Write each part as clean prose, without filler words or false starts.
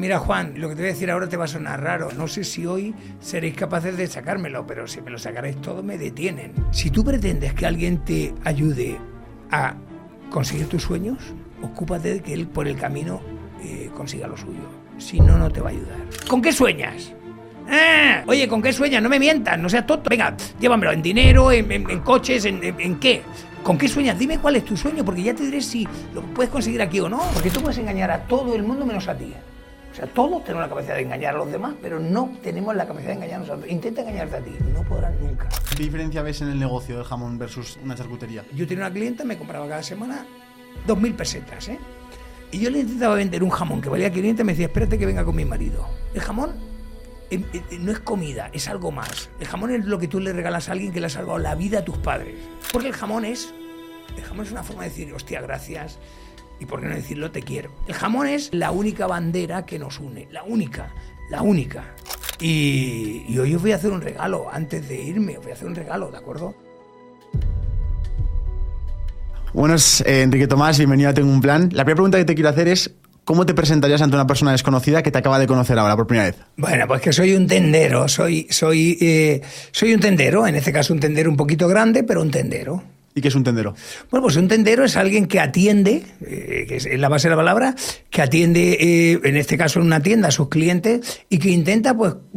Mira, Juan, lo que te voy a decir ahora te va a sonar raro. No sé si hoy seréis capaces de sacármelo, pero si me lo sacaréis todo me detienen. Si tú pretendes que alguien te ayude a conseguir tus sueños, ocúpate de que él por el camino consiga lo suyo. Si no, no te va a ayudar. ¿Con qué sueñas? Oye, ¿con qué sueñas? No me mientas, no seas tonto. Venga, llévamelo en dinero, en coches, en qué. ¿Con qué sueñas? Dime cuál es tu sueño, porque ya te diré si lo puedes conseguir aquí o no. Porque tú puedes engañar a todo el mundo menos a ti. O sea, todos tenemos la capacidad de engañar a los demás, pero no tenemos la capacidad de engañarnos a nosotros. Intenta engañarte a ti, no podrás nunca. ¿Qué diferencia ves en el negocio del jamón versus una charcutería? Yo tenía una clienta, me compraba cada semana 2.000 pesetas, ¿eh? Y yo le intentaba vender un jamón que valía 500 y me decía, espérate que venga con mi marido. El jamón no es comida, es algo más. El jamón es lo que tú le regalas a alguien que le ha salvado la vida a tus padres. Porque el jamón es una forma de decir, hostia, gracias. Y por qué no decirlo, te quiero. El jamón es la única bandera que nos une. La única. Y hoy os voy a hacer un regalo. Antes de irme, os voy a hacer un regalo, ¿de acuerdo? Buenas, Enrique Tomás, bienvenido a Tengo un Plan. La primera pregunta que te quiero hacer es, ¿cómo te presentarías ante una persona desconocida que te acaba de conocer ahora por primera vez? Bueno, pues que soy un tendero. Soy un tendero. En este caso un tendero un poquito grande, pero un tendero. ¿Y qué es un tendero? Bueno, pues un tendero es alguien que atiende, que es la base de la palabra, que atiende, en este caso en una tienda, a sus clientes y que intenta,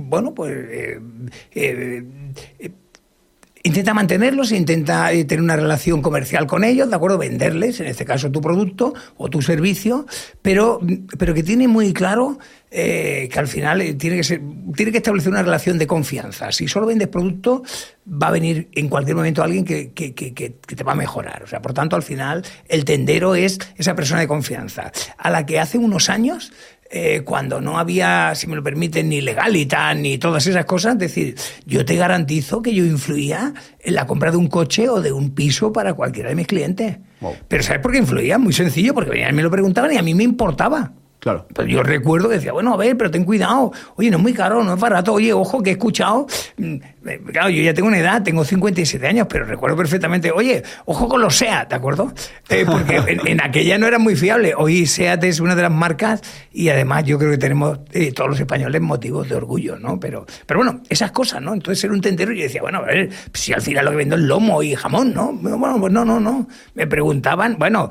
intenta mantenerlos, intenta tener una relación comercial con ellos, ¿de acuerdo? Venderles, en este caso, tu producto o tu servicio, pero que tiene muy claro que al final tiene que establecer una relación de confianza. Si solo vendes producto, va a venir en cualquier momento alguien que te va a mejorar. O sea, por tanto, al final, el tendero es esa persona de confianza, a la que hace unos años, cuando no había, si me lo permiten, ni Legalitas ni todas esas cosas, es decir, yo te garantizo que yo influía en la compra de un coche o de un piso para cualquiera de mis clientes. Wow. Pero ¿sabes por qué influía? Muy sencillo, porque venían y me lo preguntaban y a mí me importaba. Claro. Pues yo recuerdo que decía, bueno, a ver, pero ten cuidado. Oye, no es muy caro, no es barato. Oye, ojo, que he escuchado. Claro, yo ya tengo una edad, tengo 57 años, pero recuerdo perfectamente, oye, ojo con los SEAT, ¿de acuerdo? Porque en aquella no era muy fiable. Hoy SEAT es una de las marcas y además yo creo que tenemos todos los españoles motivos de orgullo, ¿no? Pero bueno, esas cosas, ¿no? Entonces era un tendero y yo decía, bueno, a ver, si al final lo que vendo es lomo y jamón, ¿no? Bueno, pues no. Me preguntaban, bueno,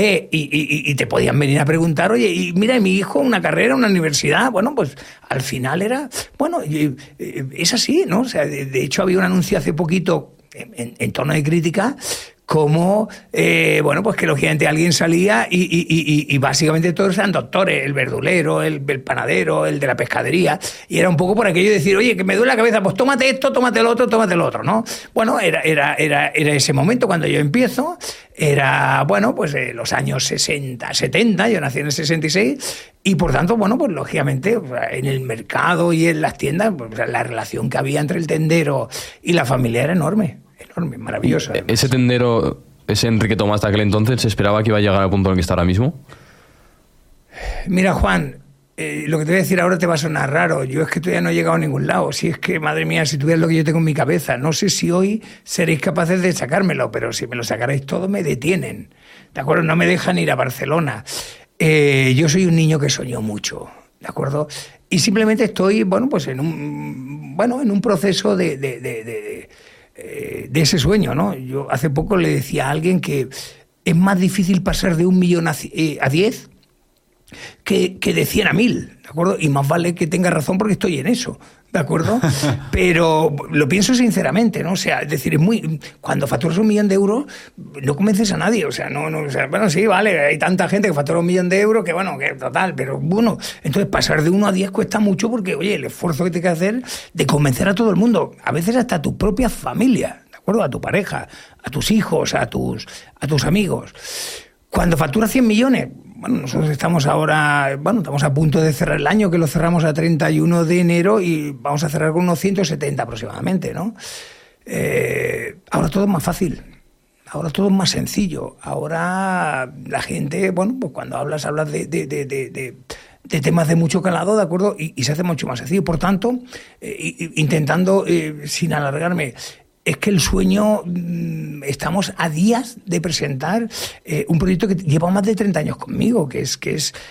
y te podían venir a preguntar, oye, y mira, mi hijo, una carrera, una universidad, bueno, pues al final era, bueno, es así, ¿no? O sea, de hecho había un anuncio hace poquito en tono de crítica como, pues que lógicamente alguien salía y básicamente todos eran doctores, el verdulero, el panadero, el de la pescadería, y era un poco por aquello de decir, oye, que me duele la cabeza, pues tómate esto, tómate el otro, ¿no? Bueno, era ese momento cuando yo empiezo, era, los años 60, 70, yo nací en el 66, y por tanto, pues lógicamente, en el mercado y en las tiendas, pues, la relación que había entre el tendero y la familia era enorme, maravillosa. ¿Ese tendero, ese Enrique Tomás de aquel entonces, se esperaba que iba a llegar al punto en el que está ahora mismo? Mira, Juan, lo que te voy a decir ahora te va a sonar raro. Yo es que todavía no he llegado a ningún lado. Si es que, madre mía, si tuvieras lo que yo tengo en mi cabeza, no sé si hoy seréis capaces de sacármelo, pero si me lo sacaréis todo me detienen, ¿de acuerdo? No me dejan ir a Barcelona. Yo soy un niño que soñó mucho, ¿de acuerdo? Y simplemente estoy, en un proceso de ese sueño, ¿no? Yo hace poco le decía a alguien que es más difícil pasar de 1 millón a 10 que de 100 a 1000, ¿de acuerdo? Y más vale que tenga razón porque estoy en eso, ¿de acuerdo? Pero lo pienso sinceramente, ¿no? O sea, es decir, cuando facturas 1 millón de euros, no convences a nadie, o sea, sí, vale, hay tanta gente que factura 1 millón de euros que total, pero bueno, entonces pasar de 1 a 10 cuesta mucho porque, oye, el esfuerzo que tienes que hacer de convencer a todo el mundo, a veces hasta a tu propia familia, ¿de acuerdo? A tu pareja, a tus hijos, a tus amigos. Cuando facturas 100 millones, nosotros estamos ahora, estamos a punto de cerrar el año, que lo cerramos a 31 de enero y vamos a cerrar con unos 170 aproximadamente, ¿no? Ahora todo es más fácil, ahora todo es más sencillo. Ahora la gente, cuando hablas de temas de mucho calado, ¿de acuerdo? Y se hace mucho más sencillo. Por tanto, intentando, sin alargarme, es que el sueño, estamos a días de presentar un proyecto que lleva más de 30 años conmigo, que es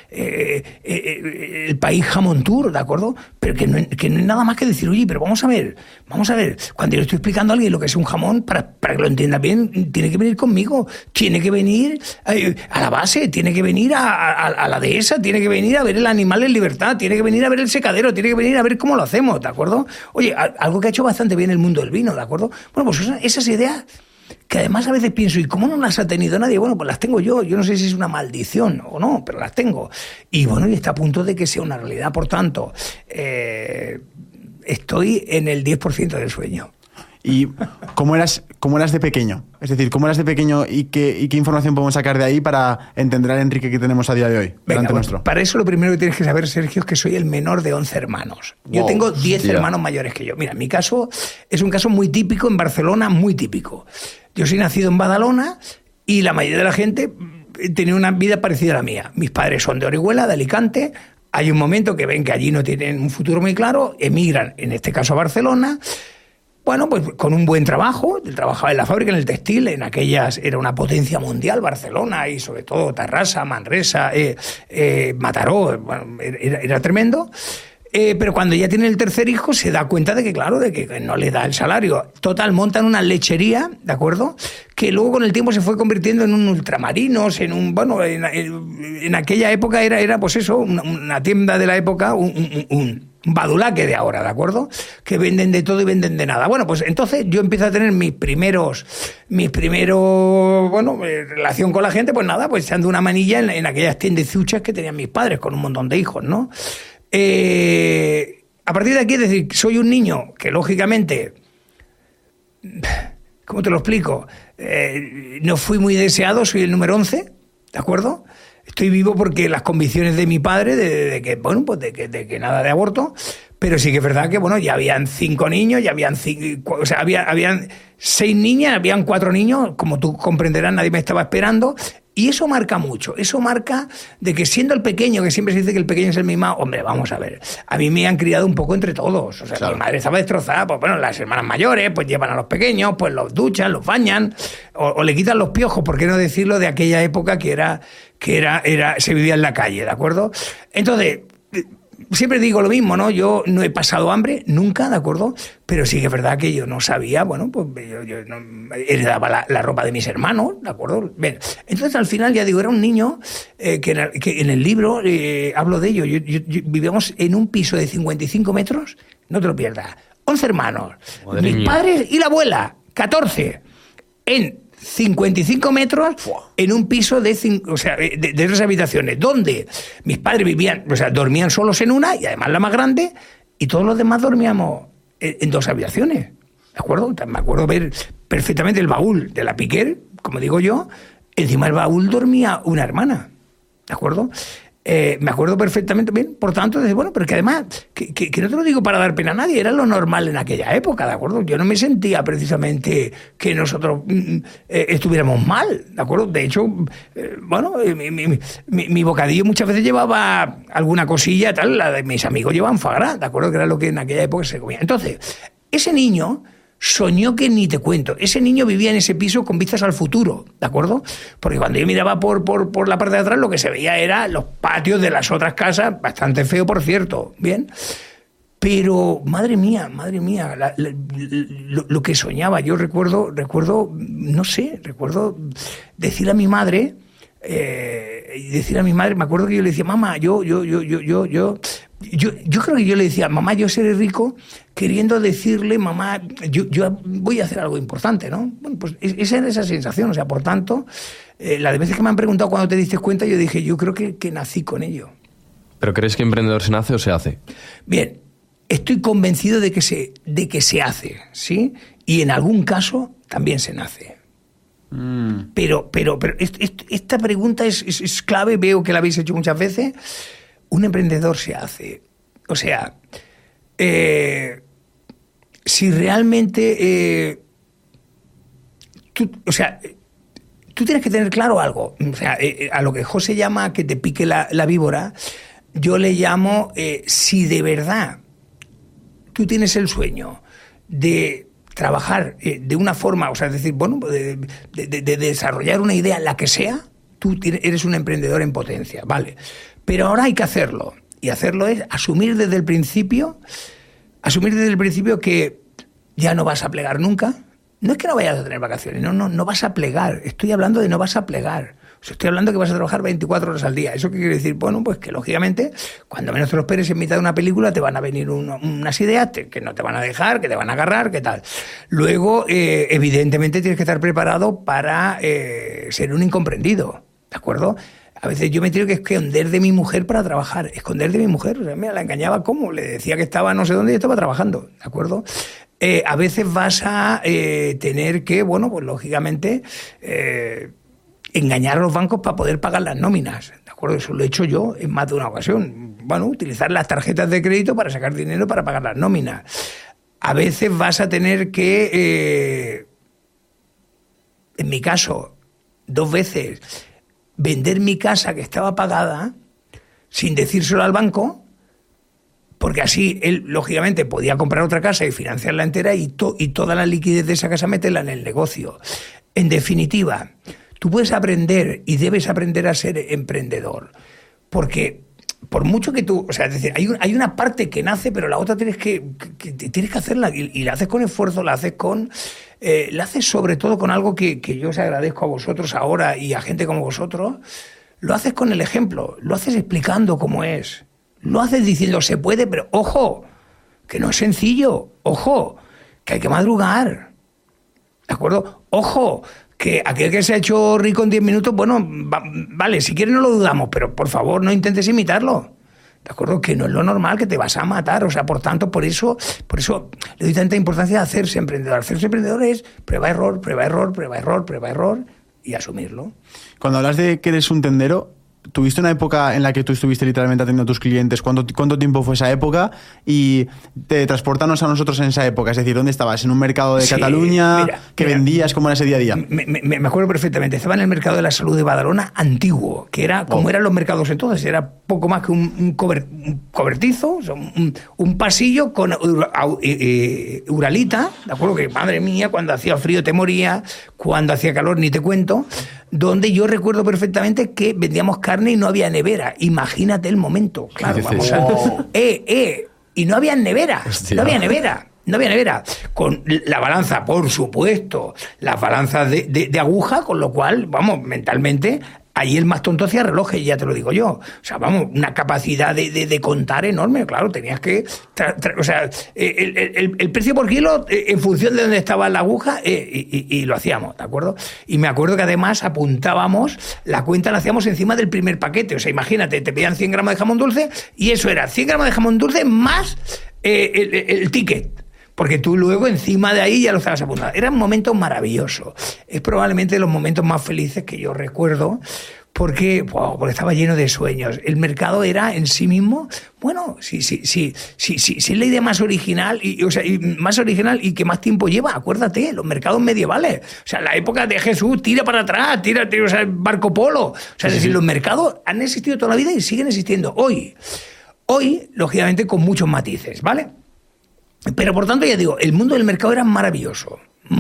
el País Jamón Tour, ¿de acuerdo? Pero que no es nada más que decir, oye, pero vamos a ver, cuando yo estoy explicando a alguien lo que es un jamón, para que lo entienda bien, tiene que venir conmigo, tiene que venir a la base, tiene que venir a la dehesa, tiene que venir a ver el animal en libertad, tiene que venir a ver el secadero, tiene que venir a ver cómo lo hacemos, ¿de acuerdo? Oye, algo que ha hecho bastante bien el mundo del vino, ¿de acuerdo? Bueno, pues esas ideas que además a veces pienso, ¿y cómo no las ha tenido nadie? Bueno, pues las tengo yo no sé si es una maldición o no, pero las tengo. Y bueno, y está a punto de que sea una realidad, por tanto, estoy en el 10% del sueño. ¿Y cómo eras de pequeño? Es decir, ¿cómo eras de pequeño y qué información podemos sacar de ahí para entender al Enrique que tenemos a día de hoy? Venga, Nuestro. Para eso lo primero que tienes que saber, Sergio, es que soy el menor de 11 hermanos. Yo tengo 10 hermanos mayores que yo. Mira, mi caso es un caso muy típico en Barcelona, muy típico. Yo soy nacido en Badalona y la mayoría de la gente tenía una vida parecida a la mía. Mis padres son de Orihuela, de Alicante. Hay un momento que ven que allí no tienen un futuro muy claro, emigran, en este caso a Barcelona. Bueno, pues con un buen trabajo, trabajaba en la fábrica, en el textil, en aquellas era una potencia mundial, Barcelona y sobre todo Tarrasa, Manresa, Mataró, bueno, era tremendo. Pero cuando ya tiene el tercer hijo se da cuenta de que, claro, de que no le da el salario. Total, montan una lechería, ¿de acuerdo? Que luego con el tiempo se fue convirtiendo en un ultramarinos, en un, bueno, en aquella época era pues eso, una tienda de la época, un badulaque de ahora, ¿de acuerdo? Que venden de todo y venden de nada. Bueno, pues entonces yo empiezo a tener mis primeros, bueno, relación con la gente, pues nada, pues echando una manilla en aquellas tiendezuchas que tenían mis padres con un montón de hijos, ¿no? A partir de aquí, es decir, soy un niño que lógicamente, ¿cómo te lo explico? No fui muy deseado, soy el número 11, ¿de acuerdo? Estoy vivo porque las convicciones de mi padre de que, bueno, pues de que nada de aborto, pero sí que es verdad que, bueno, ya habían 5 niños, ya habían 5, o sea, habían 6 niñas, habían 4 niños, como tú comprenderás, nadie me estaba esperando. Y eso marca mucho, eso marca de que siendo el pequeño, que siempre se dice que el pequeño es el mimado, hombre, vamos a ver, a mí me han criado un poco entre todos, o sea, claro. Mi madre estaba destrozada, pues bueno, las hermanas mayores, pues llevan a los pequeños, pues los duchan, los bañan, o le quitan los piojos, ¿por qué no decirlo de aquella época que se vivía en la calle, ¿de acuerdo? Entonces, siempre digo lo mismo, ¿no? Yo no he pasado hambre, nunca, ¿de acuerdo? Pero sí que es verdad que yo no sabía, bueno, pues yo no, heredaba la ropa de mis hermanos, ¿de acuerdo? Bien, entonces al final, ya digo, era un niño que en el libro hablo de ello. Vivíamos en un piso de 55 metros, no te lo pierdas, 11 hermanos, mis padres y la abuela, 14, en 55 metros en un piso de 3 habitaciones, donde mis padres vivían, o sea, dormían solos en una y además la más grande, y todos los demás dormíamos en 2 habitaciones, ¿de acuerdo? Me acuerdo ver perfectamente el baúl de la Piquer, como digo yo, encima del baúl dormía una hermana, ¿de acuerdo? Me acuerdo perfectamente bien, por tanto, bueno, pero que además, que no te lo digo para dar pena a nadie, era lo normal en aquella época, ¿de acuerdo? Yo no me sentía precisamente que nosotros estuviéramos mal, ¿de acuerdo? De hecho, bueno, mi bocadillo muchas veces llevaba alguna cosilla, tal, la de mis amigos llevaban foie gras, ¿de acuerdo? Que era lo que en aquella época se comía. Entonces, ese niño soñó que ni te cuento. Ese niño vivía en ese piso con vistas al futuro, ¿de acuerdo? Porque cuando yo miraba por la parte de atrás, lo que se veía era los patios de las otras casas, bastante feo, por cierto, ¿bien? Pero, madre mía, lo que soñaba. Yo recuerdo, no sé, recuerdo decir a mi madre, me acuerdo que yo le decía, mamá, yo creo que yo le decía, mamá, yo seré rico, queriendo decirle, mamá, yo voy a hacer algo importante, ¿no? Bueno, pues esa era esa sensación, o sea, por tanto, la de veces que me han preguntado cuándo te diste cuenta, yo dije, yo creo que nací con ello. ¿Pero crees que emprendedor se nace o se hace? Bien, estoy convencido de que se hace, ¿sí? Y en algún caso también se nace. Pero esta pregunta es clave, veo que la habéis hecho muchas veces. Un emprendedor se hace. O sea, si realmente tú tienes que tener claro algo. O sea, a lo que José llama que te pique la víbora, yo le llamo si de verdad tú tienes el sueño de trabajar de una forma, o sea, es decir, bueno, de desarrollar una idea, la que sea, tú eres un emprendedor en potencia, ¿vale? Pero ahora hay que hacerlo. Y hacerlo es asumir desde el principio que ya no vas a plegar nunca. No es que no vayas a tener vacaciones, no vas a plegar. Estoy hablando de no vas a plegar. O sea, estoy hablando que vas a trabajar 24 horas al día. ¿Eso qué quiere decir? Bueno, pues que lógicamente, cuando menos te lo esperes en mitad de una película, te van a venir unas ideas que no te van a dejar, que te van a agarrar, ¿qué tal? Luego, evidentemente, tienes que estar preparado para ser un incomprendido, ¿de acuerdo? A veces yo me tengo que esconder de mi mujer para trabajar. Esconder de mi mujer. O sea, mira, la engañaba ¿cómo? Le decía que estaba no sé dónde y estaba trabajando, ¿de acuerdo? A veces vas a tener que, bueno, pues lógicamente... engañar a los bancos para poder pagar las nóminas, ¿de acuerdo? Eso lo he hecho yo en más de una ocasión. Bueno, utilizar las tarjetas de crédito para sacar dinero para pagar las nóminas. A veces vas a tener que, en mi caso, 2 veces, vender mi casa que estaba pagada sin decírselo al banco, porque así él, lógicamente, podía comprar otra casa y financiarla entera y toda la liquidez de esa casa meterla en el negocio. En definitiva... Tú puedes aprender y debes aprender a ser emprendedor, porque por mucho que tú, o sea, es decir, hay una parte que nace, pero la otra tienes que hacerla y la haces con esfuerzo, la haces sobre todo con algo que yo os agradezco a vosotros ahora y a gente como vosotros, lo haces con el ejemplo, lo haces explicando cómo es, lo haces diciendo se puede, pero ojo, que no es sencillo, ojo, que hay que madrugar, ¿de acuerdo? Ojo, que aquel que se ha hecho rico en 10 minutos, bueno, vale, si quieres no lo dudamos, pero por favor no intentes imitarlo. ¿De acuerdo? Que no es lo normal, que te vas a matar. O sea, por tanto, por eso le doy tanta importancia a hacerse emprendedor. Hacerse emprendedor es prueba, error, prueba, error, prueba, error, prueba, error y asumirlo. Cuando hablas de que eres un tendero, ¿tuviste una época en la que tú estuviste literalmente atendiendo a tus clientes? ¿Cuánto tiempo fue esa época? Y te transportanos a nosotros en esa época. Es decir, ¿dónde estabas? ¿En un mercado de Cataluña? ¿Qué vendías? ¿Cómo era ese día a día? Me acuerdo perfectamente. Estaba en el mercado de la salud de Badalona antiguo, que era como eran los mercados entonces. Era poco más que un cobertizo, o sea, un pasillo con uralita, ¿de acuerdo? Que, madre mía, cuando hacía frío te moría, cuando hacía calor ni te cuento, donde yo recuerdo perfectamente que vendíamos carne y no había nevera. Imagínate el momento. Claro, vamos a... Y no había nevera. Hostia. No había nevera. Con la balanza, por supuesto, las balanzas de aguja, con lo cual, vamos, mentalmente... Ahí el más tonto hacía relojes, ya te lo digo yo. O sea, vamos, una capacidad de contar enorme, claro, tenías que... o sea, el precio por kilo en función de dónde estaba la aguja y lo hacíamos, ¿de acuerdo? Y me acuerdo que además apuntábamos, la cuenta la hacíamos encima del primer paquete. O sea, imagínate, te pedían 100 gramos de jamón dulce y eso era 100 gramos de jamón dulce más el ticket. Porque tú luego encima de ahí ya lo estabas apuntando. Era un momento maravilloso. Es probablemente de los momentos más felices que yo recuerdo porque estaba lleno de sueños. El mercado era en sí mismo, bueno, sí, es la idea más original y más original y que más tiempo lleva. Acuérdate, los mercados medievales. O sea, la época de Jesús, tira para atrás, tira, o sea, Marco Polo. O sea, es decir, los mercados han existido toda la vida y siguen existiendo hoy, lógicamente, con muchos matices, ¿vale? Pero por tanto, ya digo, el mundo del mercado era maravilloso.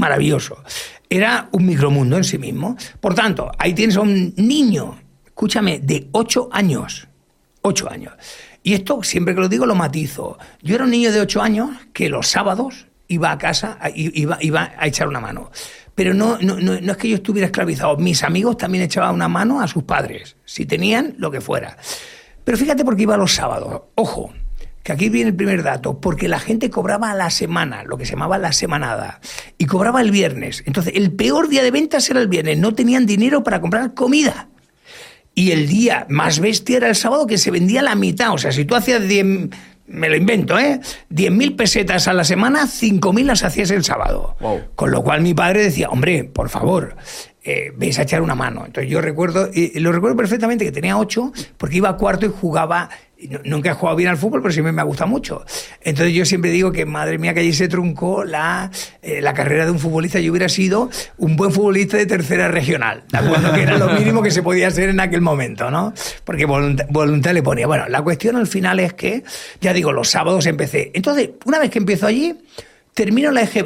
Era un micromundo en sí mismo. Por tanto, ahí tienes a un niño, escúchame, de 8 años. 8 años. Y esto, siempre que lo digo, lo matizo. Yo era un niño de 8 años que los sábados iba a casa, iba a echar una mano. Pero no es que yo estuviera esclavizado. Mis amigos también echaban una mano a sus padres, si tenían lo que fuera. Pero fíjate por qué iba los sábados. Ojo, que aquí viene el primer dato, porque la gente cobraba a la semana, lo que se llamaba la semanada, y cobraba el viernes. Entonces, el peor día de ventas era el viernes, no tenían dinero para comprar comida. Y el día más bestia era el sábado, que se vendía la mitad. O sea, si tú hacías 10, me lo invento, 10.000 pesetas a la semana, 5.000 las hacías el sábado. Wow. Con lo cual mi padre decía, hombre, por favor, ves a echar una mano. Entonces yo lo recuerdo perfectamente, que tenía 8, porque iba a cuarto y jugaba. Nunca he jugado bien al fútbol, pero siempre me ha gustado mucho. Entonces yo siempre digo que, madre mía, que allí se truncó la carrera de un futbolista. Yo hubiera sido un buen futbolista de tercera regional, ¿de acuerdo? Que era lo mínimo que se podía hacer en aquel momento, ¿no? Porque voluntad le ponía. Bueno, la cuestión al final es que, ya digo, los sábados empecé. Entonces, una vez que empiezo allí, termino la EGB.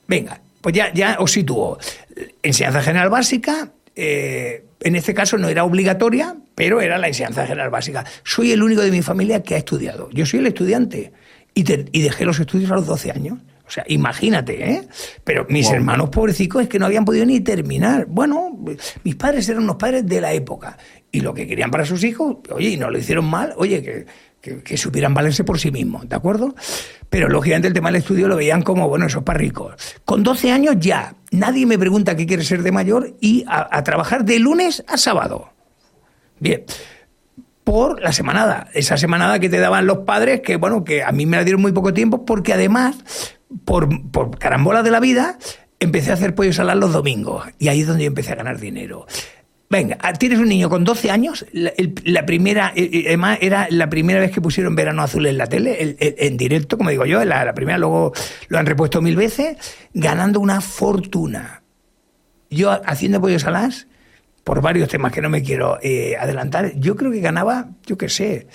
Venga, pues ya os sitúo. Enseñanza general básica, en este caso no era obligatoria, pero era la enseñanza general básica. Soy el único de mi familia que ha estudiado. Yo soy el estudiante y dejé los estudios a los 12 años. O sea, imagínate, ¿eh? Pero mis hermanos pobrecicos es que no habían podido ni terminar. Bueno, mis padres eran unos padres de la época. Y lo que querían para sus hijos, oye, y no lo hicieron mal, oye, que supieran valerse por sí mismos, ¿de acuerdo? Pero lógicamente el tema del estudio lo veían como, bueno, eso es para ricos. Con 12 años ya, nadie me pregunta qué quiere ser de mayor y a trabajar de lunes a sábado. Bien. Por la semanada, esa semanada que te daban los padres, que bueno, que a mí me la dieron muy poco tiempo, porque además, por carambola de la vida, empecé a hacer pollo salad los domingos, y ahí es donde yo empecé a ganar dinero. Venga, tienes un niño con 12 años, la primera, además era la primera vez que pusieron Verano Azul en la tele, en directo, como digo yo, la primera, luego lo han repuesto 1000 veces, ganando una fortuna. Yo haciendo pollo salad, por varios temas que no me quiero adelantar, yo creo que ganaba, yo qué sé,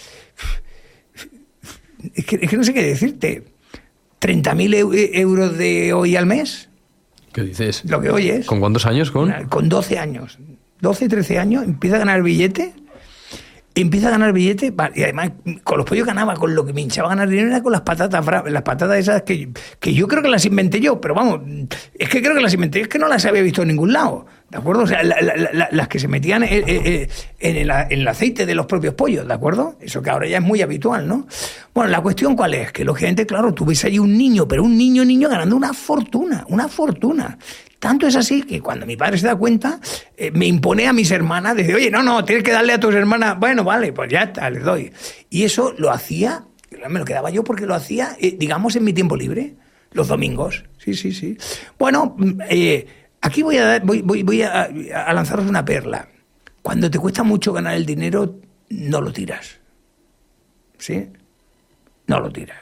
es que no sé qué decirte, 30.000 euros de hoy al mes. ¿Qué dices? Lo que oyes. ¿Con cuántos años? Con 12 años. 12, 13 años, empieza a ganar billete, y además con los pollos ganaba, con lo que me hinchaba a ganar dinero era con las patatas esas que yo creo que las inventé yo, pero vamos, es que creo que las inventé, es que no las había visto en ningún lado, ¿de acuerdo? O sea, las que se metían en el aceite de los propios pollos, ¿de acuerdo? Eso que ahora ya es muy habitual, ¿no? Bueno, la cuestión ¿cuál es? Que lógicamente, claro, tú ves ahí un niño, pero un niño ganando una fortuna. Tanto es así que cuando mi padre se da cuenta, me impone a mis hermanas, dice, oye, no, tienes que darle a tus hermanas, bueno, vale, pues ya está, les doy. Y eso lo hacía, me lo quedaba yo porque lo hacía, digamos, en mi tiempo libre, los domingos. Sí. Bueno, aquí voy a lanzaros una perla. Cuando te cuesta mucho ganar el dinero, no lo tiras. ¿Sí? No lo tiras.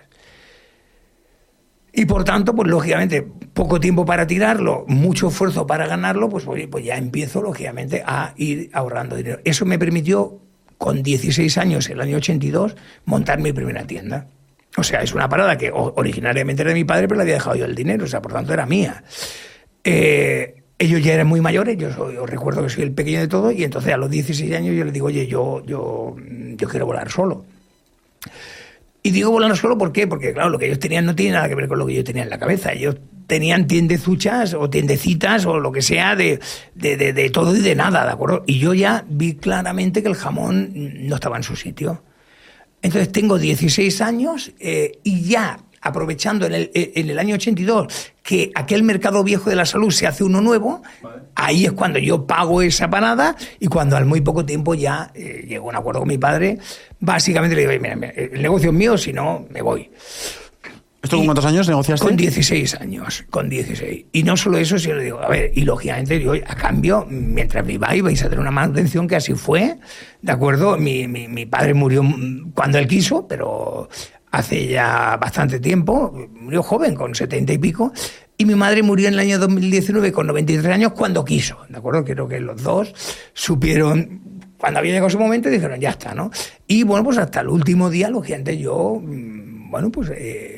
Y por tanto, pues lógicamente, poco tiempo para tirarlo, mucho esfuerzo para ganarlo, pues ya empiezo, lógicamente, a ir ahorrando dinero. Eso me permitió, con 16 años, el año 82, montar mi primera tienda. O sea, es una parada que originariamente era de mi padre, pero le había dejado yo el dinero, o sea, por tanto era mía. Ellos ya eran muy mayores, yo recuerdo que soy el pequeño de todos, y entonces a los 16 años yo les digo, oye, yo quiero volar solo. Y digo volar solo, ¿por qué? Porque, claro, lo que ellos tenían no tiene nada que ver con lo que yo tenía en la cabeza. Ellos tenían tiendezuchas o tiendecitas o lo que sea de todo y de nada, ¿de acuerdo? Y yo ya vi claramente que el jamón no estaba en su sitio. Entonces tengo 16 años y ya aprovechando en el año 82 que aquel mercado viejo de la salud se hace uno nuevo, vale. Ahí es cuando yo pago esa parada y cuando al muy poco tiempo ya llego a un acuerdo con mi padre, básicamente le digo, mira, el negocio es mío, si no, me voy. ¿Esto con cuántos años negociaste? Con 16 años, con 16. Y no solo eso, sino le digo, a ver, y lógicamente yo, a cambio, mientras viváis, vais a tener una manutención, que así fue, ¿de acuerdo? Mi padre murió cuando él quiso, pero hace ya bastante tiempo, murió joven, con 70 y pico, y mi madre murió en el año 2019 con 93 años cuando quiso, ¿de acuerdo? Creo que los dos supieron, cuando había llegado su momento, dijeron, ya está, ¿no? Y bueno, pues hasta el último día, lógicamente, yo, bueno, pues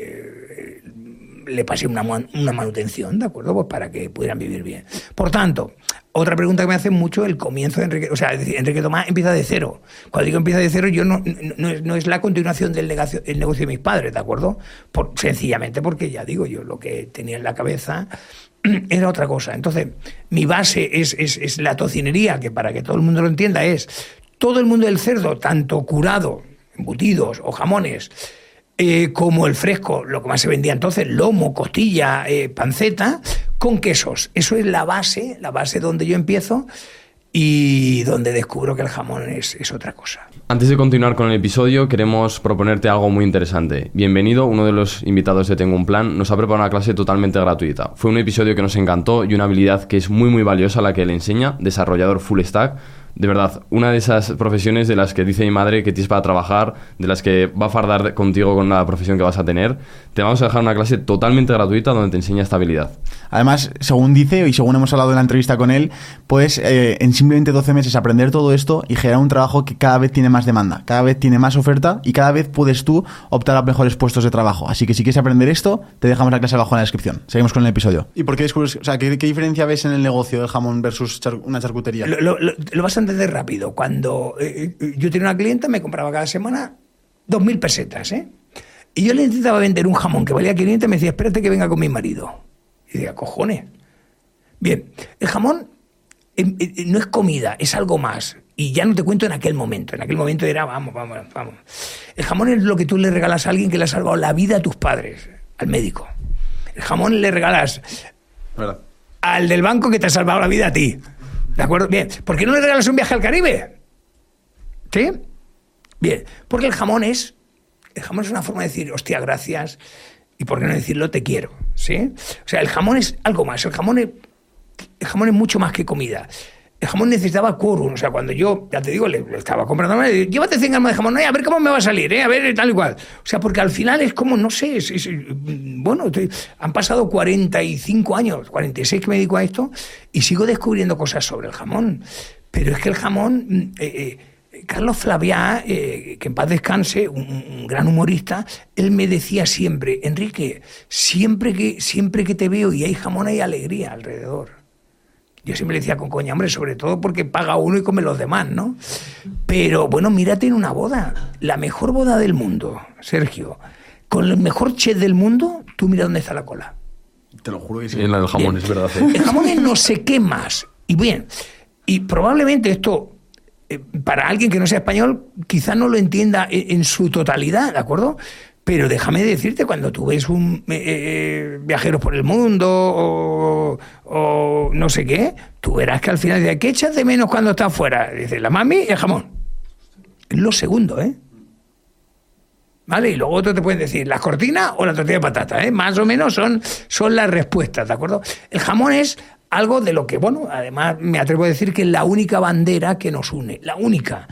le pasé una manutención, ¿de acuerdo? Pues para que pudieran vivir bien. Por tanto, otra pregunta que me hacen mucho, el comienzo de Enrique, o sea, Enrique Tomás empieza de cero. Cuando digo empieza de cero, yo no es la continuación del negocio de mis padres, ¿de acuerdo? Sencillamente porque, ya digo, yo lo que tenía en la cabeza era otra cosa. Entonces, mi base es la tocinería, que para que todo el mundo lo entienda es todo el mundo del cerdo, tanto curado, embutidos o jamones, como el fresco, lo que más se vendía entonces, lomo, costilla, panceta, con quesos. Eso es la base donde yo empiezo y donde descubro que el jamón es otra cosa. Antes de continuar con el episodio, queremos proponerte algo muy interesante. Bienvenido, uno de los invitados de Tengo un Plan nos ha preparado una clase totalmente gratuita. Fue un episodio que nos encantó y una habilidad que es muy muy valiosa la que él enseña, desarrollador full stack. de verdad, una de esas profesiones de las que dice mi madre que tienes para trabajar, de las que va a fardar contigo con la profesión que vas a tener. Te vamos a dejar una clase totalmente gratuita donde te enseña estabilidad. Además, según dice y según hemos hablado en la entrevista con él, puedes en simplemente 12 meses aprender todo esto y generar un trabajo que cada vez tiene más demanda, cada vez tiene más oferta y cada vez puedes tú optar a mejores puestos de trabajo. Así que si quieres aprender esto, te dejamos la clase abajo en la descripción. Seguimos con el episodio. ¿Y por qué descubres, o sea, qué diferencia ves en el negocio del jamón versus una charcutería? Lo vas a entender rápido. Cuando yo tenía una clienta, me compraba cada semana 2.000 pesetas, ¿eh? Y yo le intentaba vender un jamón que valía 500 y me decía, espérate que venga con mi marido. Y decía, cojones. Bien, el jamón no es comida, es algo más. Y ya no te cuento en aquel momento. En aquel momento era, vamos. El jamón es lo que tú le regalas a alguien que le ha salvado la vida a tus padres, al médico. El jamón le regalas al del banco que te ha salvado la vida a ti. ¿De acuerdo? Bien. ¿Por qué no le regalas un viaje al Caribe? ¿Sí? Bien. Porque el jamón es una forma de decir, hostia, gracias, y por qué no decirlo, te quiero, ¿sí? O sea, el jamón es algo más, el jamón es mucho más que comida. El jamón necesitaba quórum, o sea, cuando yo, ya te digo, le estaba comprando, le digo, llévate 100 gramos de jamón, a ver cómo me va a salir, a ver, tal y cual. O sea, porque al final es como, no sé, bueno, han pasado 45 años, 46 que me dedico a esto, y sigo descubriendo cosas sobre el jamón. Pero es que el jamón... Carlos Flaviá, que en paz descanse, un gran humorista, él me decía siempre, Enrique, siempre que te veo y hay jamón hay alegría alrededor. Yo siempre le decía con coña, hombre, sobre todo porque paga uno y come los demás, ¿no? Pero bueno, mírate en una boda, la mejor boda del mundo, Sergio, con el mejor chef del mundo, tú mira dónde está la cola. Te lo juro que sí. En la del jamón, bien. Es verdad. El jamón es no sé qué más. Y bien, y probablemente esto... para alguien que no sea español, quizá no lo entienda en su totalidad, ¿de acuerdo? Pero déjame decirte, cuando tú ves Viajeros por el Mundo o no sé qué, tú verás que al final dice, ¿qué echas de menos cuando estás fuera? Dice, la mami y el jamón. Es lo segundo, ¿eh? ¿Vale? Y luego otros te pueden decir, ¿las cortinas o la tortilla de patata? Más o menos son las respuestas, ¿de acuerdo? El jamón es... algo de lo que, bueno, además me atrevo a decir que es la única bandera que nos une. La única.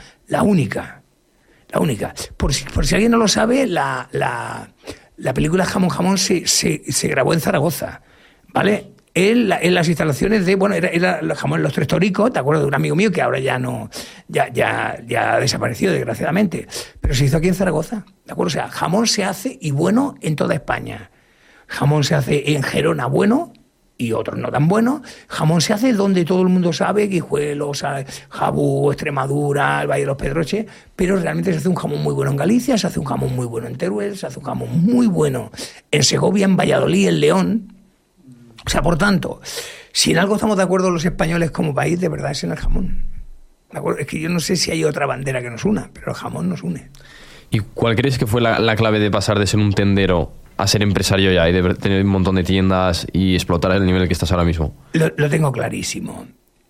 Por si alguien no lo sabe, la película Jamón Jamón se grabó en Zaragoza, ¿vale? En las instalaciones de, bueno, era el jamón Los Tres Toricos, ¿te acuerdas? De un amigo mío que ahora ya no, ya ha desaparecido, desgraciadamente. Pero se hizo aquí en Zaragoza, ¿de acuerdo? O sea, jamón se hace y bueno en toda España. Jamón se hace en Gerona bueno, y otros no tan buenos. Jamón se hace donde todo el mundo sabe, Guijuelos, Jabú, Extremadura, el Valle de los Pedroches, pero realmente se hace un jamón muy bueno en Galicia, se hace un jamón muy bueno en Teruel, se hace un jamón muy bueno en Segovia, en Valladolid, en León. O sea, por tanto, si en algo estamos de acuerdo los españoles como país, de verdad es en el jamón. ¿De acuerdo? Es que yo no sé si hay otra bandera que nos una, pero el jamón nos une. ¿Y cuál crees que fue la clave de pasar de ser un tendero a ser empresario ya y de tener un montón de tiendas y explotar el nivel que estás ahora mismo? Lo tengo clarísimo.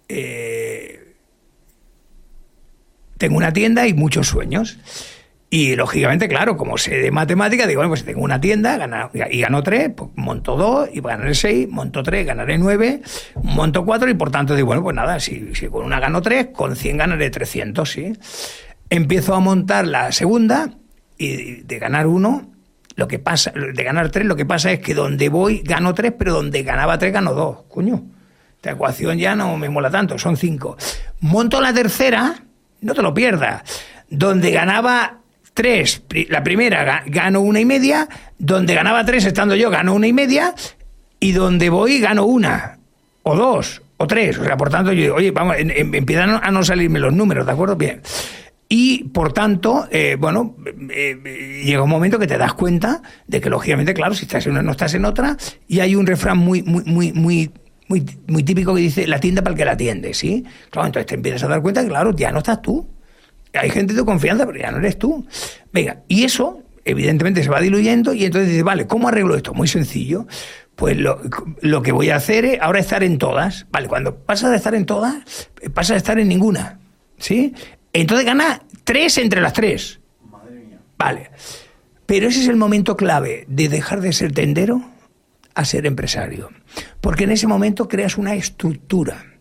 Tengo una tienda y muchos sueños. Y lógicamente, claro, como sé de matemáticas, digo, bueno, pues tengo una tienda y gano 3, pues monto 2 y ganaré 6, monto 3, ganaré 9, monto 4 y por tanto digo, bueno, pues nada, si con una gano 3, con 100 ganaré 300, ¿sí? Empiezo a montar la segunda y de ganar 1... de ganar 3, lo que pasa es que donde voy gano 3, pero donde ganaba 3 gano 2. Coño, esta ecuación ya no me mola tanto, son 5. Monto la tercera, no te lo pierdas. Donde ganaba 3, la primera gano 1,5, donde ganaba 3 estando yo gano 1,5, y donde voy gano 1, o 2, o 3. O sea, por tanto, yo digo, oye, vamos, empiezan a no salirme los números, ¿de acuerdo? Bien. Y, por tanto, llega un momento que te das cuenta de que, lógicamente, claro, si estás en una no estás en otra, y hay un refrán muy típico que dice, la tienda para el que la atiende, ¿sí? Claro, entonces te empiezas a dar cuenta que, claro, ya no estás tú. Hay gente de tu confianza, pero ya no eres tú. Venga, y eso, evidentemente, se va diluyendo, y entonces dices, vale, ¿cómo arreglo esto? Muy sencillo. Pues lo que voy a hacer es ahora estar en todas. Vale, cuando pasas de estar en todas, pasas a estar en ninguna, ¿sí? Entonces gana 3 entre las 3. Madre mía. Vale. Pero ese es el momento clave de dejar de ser tendero a ser empresario. Porque en ese momento creas una estructura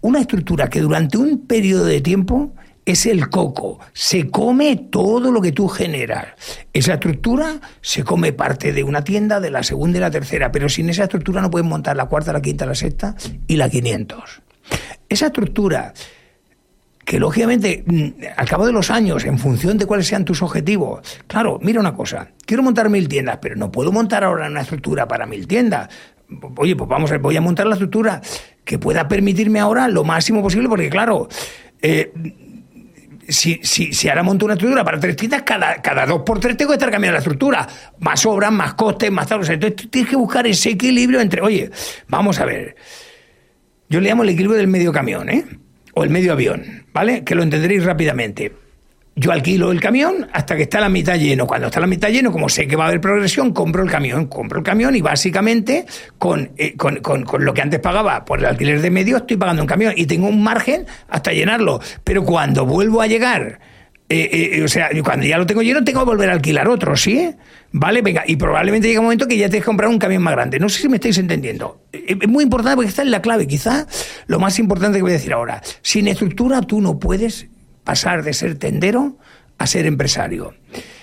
una estructura que durante un periodo de tiempo es el coco, se come todo lo que tú generas. Esa estructura se come parte de una tienda, de la segunda y la tercera, pero sin esa estructura no puedes montar la cuarta, la quinta, la sexta y la 500. Esa estructura que lógicamente al cabo de los años, en función de cuáles sean tus objetivos, claro, mira una cosa, quiero montar 1000 tiendas, pero no puedo montar ahora una estructura para 1000 tiendas. Oye, pues vamos a ver, voy a montar la estructura que pueda permitirme ahora lo máximo posible, porque claro, si ahora monto una estructura para 3 tiendas, cada 2x3 tengo que estar cambiando la estructura, más obras, más costes, más tal, o sea, entonces tienes que buscar ese equilibrio entre, oye, vamos a ver, yo le llamo el equilibrio del medio camión, o el medio avión, ¿vale? Que lo entenderéis rápidamente. Yo alquilo el camión hasta que está la mitad lleno. Cuando está la mitad lleno, como sé que va a haber progresión, compro el camión y básicamente con lo que antes pagaba por el alquiler de medio estoy pagando un camión y tengo un margen hasta llenarlo. Pero cuando vuelvo a llegar, o sea, cuando ya lo tengo lleno, tengo que volver a alquilar otro, ¿sí? ¿Vale? Venga, y probablemente llega un momento que ya tienes que comprar un camión más grande. No sé si me estáis entendiendo. Es muy importante porque esta es la clave, quizá lo más importante que voy a decir ahora. Sin estructura tú no puedes pasar de ser tendero a ser empresario.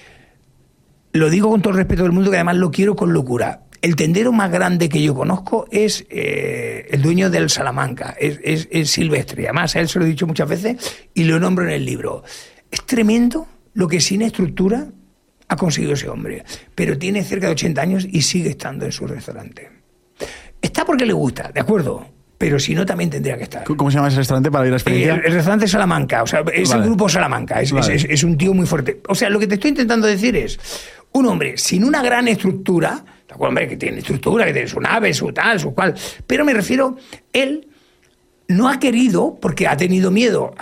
Lo digo con todo el respeto del mundo, que además lo quiero con locura. El tendero más grande que yo conozco es el dueño del Salamanca, es Silvestre. Además, a él se lo he dicho muchas veces y lo nombro en el libro. Es tremendo lo que sin estructura ha conseguido ese hombre, pero tiene cerca de 80 años y sigue estando en su restaurante. Está porque le gusta, de acuerdo, pero si no también tendría que estar. ¿Cómo se llama ese restaurante para ir a la experiencia? El restaurante Salamanca, o sea, es vale. El grupo Salamanca, es un tío muy fuerte. O sea, lo que te estoy intentando decir es, un hombre sin una gran estructura, de acuerdo, hombre, que tiene estructura, que tiene su nave, su tal, su cual, pero me refiero, él no ha querido, porque ha tenido miedo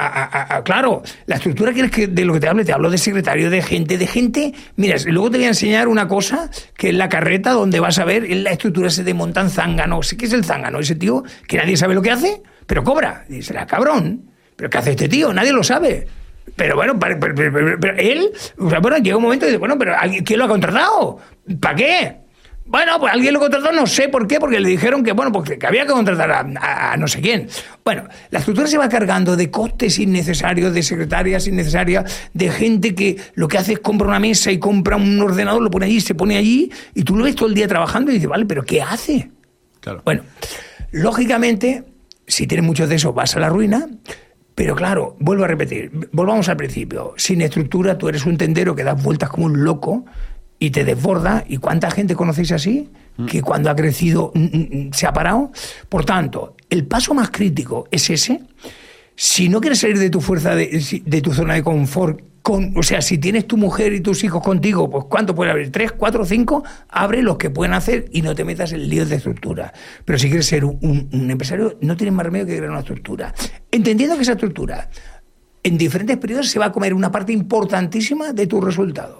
claro, la estructura que de lo que te hablo de secretario, de gente, mira, luego te voy a enseñar una cosa, que es la carreta, donde vas a ver, en la estructura se te montan zánganos. ¿Qué es el zángano? Ese tío que nadie sabe lo que hace, pero cobra. Y será cabrón. ¿Pero qué hace este tío? Nadie lo sabe. Pero bueno, pero él, o sea, bueno, llega un momento y dice, bueno, pero ¿quién lo ha contratado? ¿Para qué? Bueno, pues alguien lo contrató, no sé por qué, porque le dijeron que, bueno, porque que había que contratar a no sé quién. Bueno, la estructura se va cargando de costes innecesarios, de secretarias innecesarias, de gente que lo que hace es compra una mesa y compra un ordenador, lo pone allí, se pone allí, y tú lo ves todo el día trabajando y dices, vale, ¿pero qué hace? Claro. Bueno, lógicamente, si tienes muchos de esos, vas a la ruina. Pero claro, vuelvo a repetir, volvamos al principio. Sin estructura, tú eres un tendero que das vueltas como un loco y te desborda. ¿Y cuánta gente conocéis así? Que cuando ha crecido se ha parado. Por tanto, el paso más crítico es ese. Si no quieres salir de tu fuerza, de tu zona de confort, o sea, si tienes tu mujer y tus hijos contigo, pues ¿cuánto puede abrir? 3, 4, 5, abre los que pueden hacer y no te metas en líos de estructura. Pero si quieres ser un empresario, no tienes más remedio que crear una estructura. Entendiendo que esa estructura, en diferentes periodos, se va a comer una parte importantísima de tus resultados.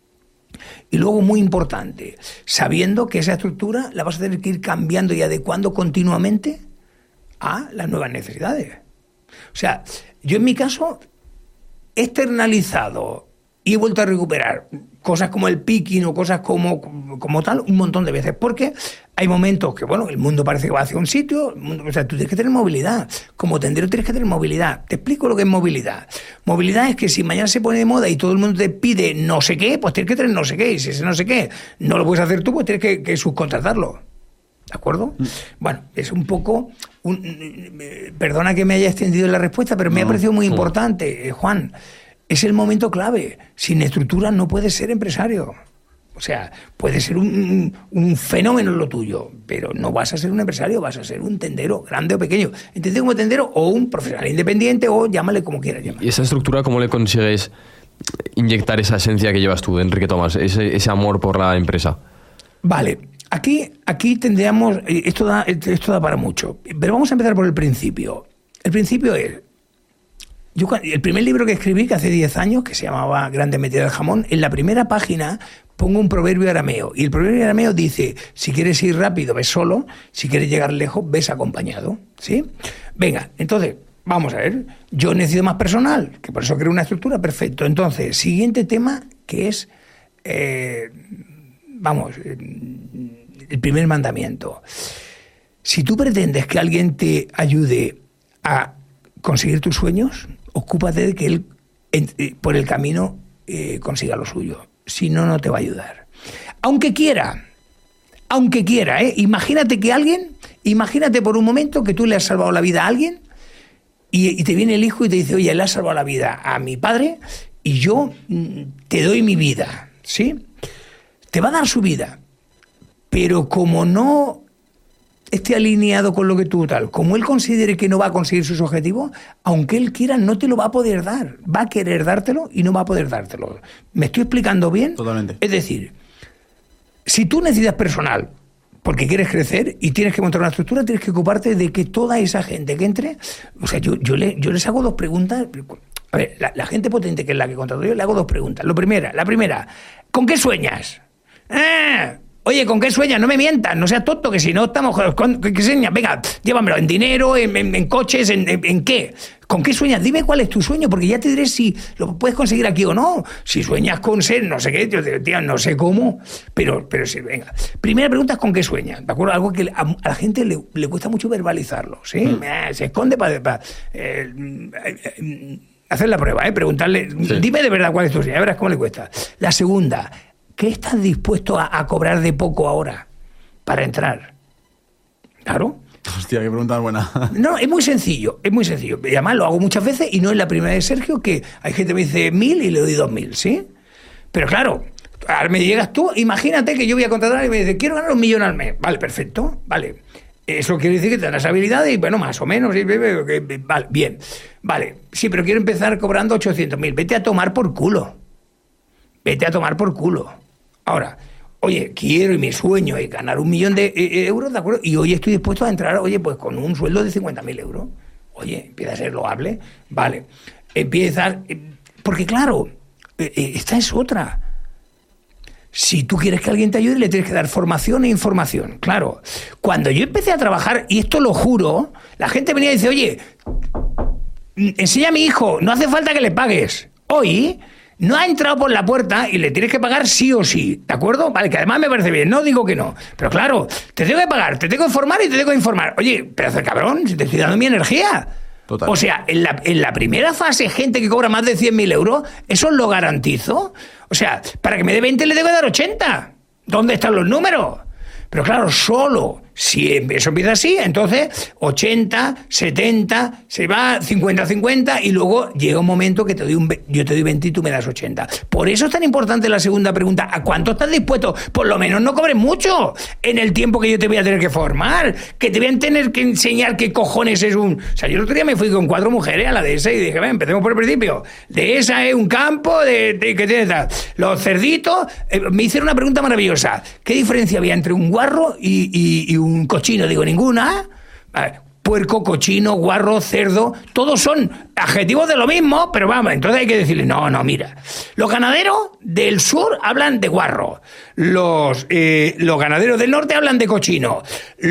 Y luego, muy importante, sabiendo que esa estructura la vas a tener que ir cambiando y adecuando continuamente a las nuevas necesidades. O sea, yo en mi caso he externalizado y he vuelto a recuperar cosas como el picking o cosas como tal un montón de veces, porque hay momentos que, bueno, el mundo parece que va hacia un sitio, o sea, tú tienes que tener movilidad. Como tendero tienes que tener movilidad. Te explico lo que es movilidad. Movilidad es que si mañana se pone de moda y todo el mundo te pide no sé qué, pues tienes que tener no sé qué, y si ese no sé qué no lo puedes hacer tú, pues tienes que subcontratarlo. ¿De acuerdo? Bueno, es un poco... perdona que me haya extendido en la respuesta, pero me ha parecido muy importante, Juan. Es el momento clave. Sin estructura no puedes ser empresario. O sea, puede ser un fenómeno lo tuyo, pero no vas a ser un empresario, vas a ser un tendero, grande o pequeño. Entendido como tendero o un profesional independiente o llámale como quieras llamar. ¿Y esa estructura cómo le consigues inyectar esa esencia que llevas tú, Enrique Tomás, ese amor por la empresa? Vale. Aquí tendríamos... Esto da para mucho. Pero vamos a empezar por el principio. El principio es... el primer libro que escribí, que hace 10 años, que se llamaba Grande Metida del Jamón, en la primera página pongo un proverbio arameo. Y el proverbio arameo dice, si quieres ir rápido, ves solo. Si quieres llegar lejos, ves acompañado. ¿Sí? Venga, entonces, vamos a ver. Yo necesito más personal, que por eso creo una estructura. Perfecto. Entonces, siguiente tema, que es... el primer mandamiento. Si tú pretendes que alguien te ayude a conseguir tus sueños, ocúpate de que él por el camino consiga lo suyo. Si no, no te va a ayudar. Aunque quiera, imagínate por un momento que tú le has salvado la vida a alguien y te viene el hijo y te dice, oye, le has salvado la vida a mi padre y yo te doy mi vida, ¿sí? Te va a dar su vida, pero como no esté alineado con lo que tú tal, como él considere que no va a conseguir sus objetivos, aunque él quiera, no te lo va a poder dar. Va a querer dártelo y no va a poder dártelo. ¿Me estoy explicando bien? Totalmente. Es decir, si tú necesitas personal porque quieres crecer y tienes que montar una estructura, tienes que ocuparte de que toda esa gente que entre... O sea, yo les hago 2 preguntas. A ver, la gente potente que es la que contrato yo, le hago 2 preguntas. La primera, ¿con qué sueñas? Oye, ¿con qué sueñas? No me mientas, no seas tonto, que si no estamos... ¿Qué sueñas? Venga, llévamelo, ¿en dinero, en coches, en qué? ¿Con qué sueñas? Dime cuál es tu sueño, porque ya te diré si lo puedes conseguir aquí o no. Si sueñas con ser, no sé qué, tío, no sé cómo, pero sí, venga. Primera pregunta es ¿con qué sueñas? ¿De acuerdo? Algo que a la gente le cuesta mucho verbalizarlo, ¿sí? Se esconde para hacer la prueba, preguntarle, sí. Dime de verdad cuál es tu sueño, ya verás cómo le cuesta. La segunda... ¿Qué estás dispuesto a cobrar de poco ahora para entrar? Claro. Hostia, qué pregunta buena. No, es muy sencillo. Y además lo hago muchas veces y no es la primera de Sergio, que hay gente que me dice 1.000 y le doy 2.000, ¿sí? Pero claro, ahora me llegas tú, imagínate que yo voy a contratar y me dice, quiero ganar 1 millón al mes. Vale, perfecto, vale. Eso quiere decir que tendrás habilidades y, bueno, más o menos. Vale, bien. Vale, sí, pero quiero empezar cobrando 800.000. Vete a tomar por culo. Ahora, oye, quiero y mi sueño es ganar 1 millón de euros, ¿de acuerdo? Y hoy estoy dispuesto a entrar, oye, pues con un sueldo de 50.000 euros. Oye, empieza a ser loable. Vale, empieza... Porque claro, esta es otra. Si tú quieres que alguien te ayude, le tienes que dar formación e información. Claro, cuando yo empecé a trabajar, y esto lo juro, la gente venía y dice, oye, enseña a mi hijo, no hace falta que le pagues. Hoy... no ha entrado por la puerta y le tienes que pagar sí o sí, ¿de acuerdo? Vale, que además me parece bien, no digo que no. Pero claro, te tengo que pagar, te tengo que formar y te tengo que informar. Oye, pedazo de cabrón, si te estoy dando mi energía. Total. O sea, en la primera fase, gente que cobra más de 100.000 euros, eso lo garantizo. O sea, para que me dé 20 le tengo que dar 80. ¿Dónde están los números? Pero claro, solo si eso empieza así, entonces 80, 70, se va 50-50 y luego llega un momento que yo te doy 20 y tú me das 80. Por eso es tan importante la segunda pregunta. ¿A cuánto estás dispuesto? Por lo menos no cobres mucho en el tiempo que yo te voy a tener que formar, que te voy a tener que enseñar qué cojones es un... O sea, yo el otro día me fui con 4 mujeres a la dehesa y dije, empecemos por el principio. Dehesa es un campo que tiene tal. Los cerditos, me hicieron una pregunta maravillosa. ¿Qué diferencia había entre un guarro y un cochino? Digo, ninguna. Puerco, cochino, guarro, cerdo, todos son adjetivos de lo mismo, pero vamos, entonces hay que decirle, no, mira, los ganaderos del sur hablan de guarro, los ganaderos del norte hablan de cochino,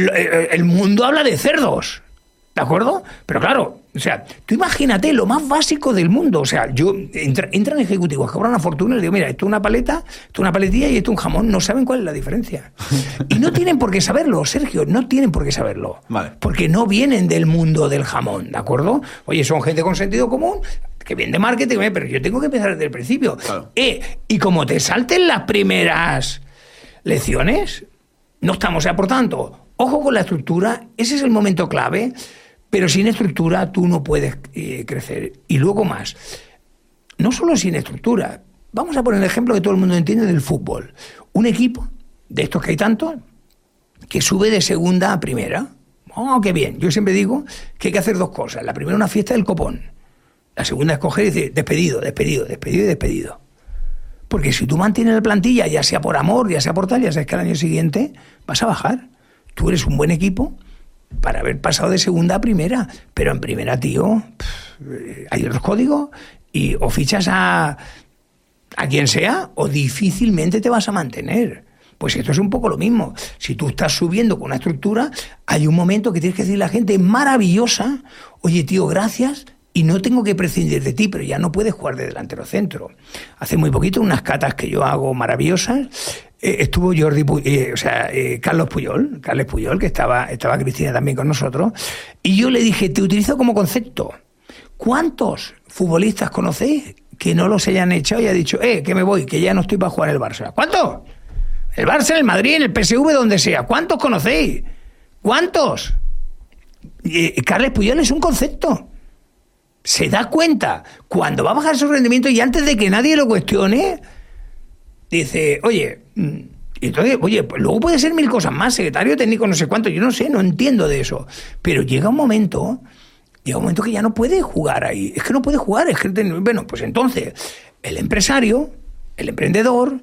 el mundo habla de cerdos, ¿de acuerdo? Pero claro, o sea, tú imagínate lo más básico del mundo. O sea, entran ejecutivos que cobran una fortuna y les digo, mira, esto es una paleta, esto es una paletilla y esto es un jamón. No saben cuál es la diferencia. Y no tienen por qué saberlo, Sergio, no tienen por qué saberlo. Vale. Porque no vienen del mundo del jamón, ¿de acuerdo? Oye, son gente con sentido común, que viene de marketing, pero yo tengo que empezar desde el principio. Claro. Y como te salten las primeras lecciones, no estamos. O sea, por tanto, ojo con la estructura, ese es el momento clave. Pero sin estructura tú no puedes crecer. Y luego más, no solo sin estructura. Vamos a poner el ejemplo que todo el mundo entiende del fútbol. Un equipo, de estos que hay tantos, que sube de segunda a primera. ¡Oh, qué bien! Yo siempre digo que hay que hacer 2 cosas. La primera, una fiesta del copón. La segunda es coger y decir, despedido. Porque si tú mantienes la plantilla, ya sea por amor, ya sea por tal, ya sabes que al año siguiente vas a bajar. Tú eres un buen equipo para haber pasado de segunda a primera, pero en primera, tío, hay otros códigos y o fichas a quien sea o difícilmente te vas a mantener. Pues esto es un poco lo mismo. Si tú estás subiendo con una estructura, hay un momento que tienes que decirle a la gente maravillosa, oye, tío, gracias, y no tengo que prescindir de ti, pero ya no puedes jugar de delantero centro. Hace muy poquito unas catas que yo hago maravillosas, estuvo Carlos Puyol, que estaba Cristina también con nosotros, y yo le dije, te utilizo como concepto. ¿Cuántos futbolistas conocéis que no los hayan echado y ha dicho, que me voy, que ya no estoy para jugar en el Barça? ¿Cuántos? El Barça, en el Madrid, en el PSV, donde sea. ¿Cuántos conocéis? ¿Cuántos? Carles Puyol es un concepto. Se da cuenta cuando va a bajar su rendimiento y antes de que nadie lo cuestione, dice, pues luego puede ser 1000 cosas más, secretario técnico, no sé cuánto, yo no sé, no entiendo de eso. Pero llega un momento que ya no puede jugar ahí. Es que no puede jugar, bueno, pues entonces, el empresario, el emprendedor,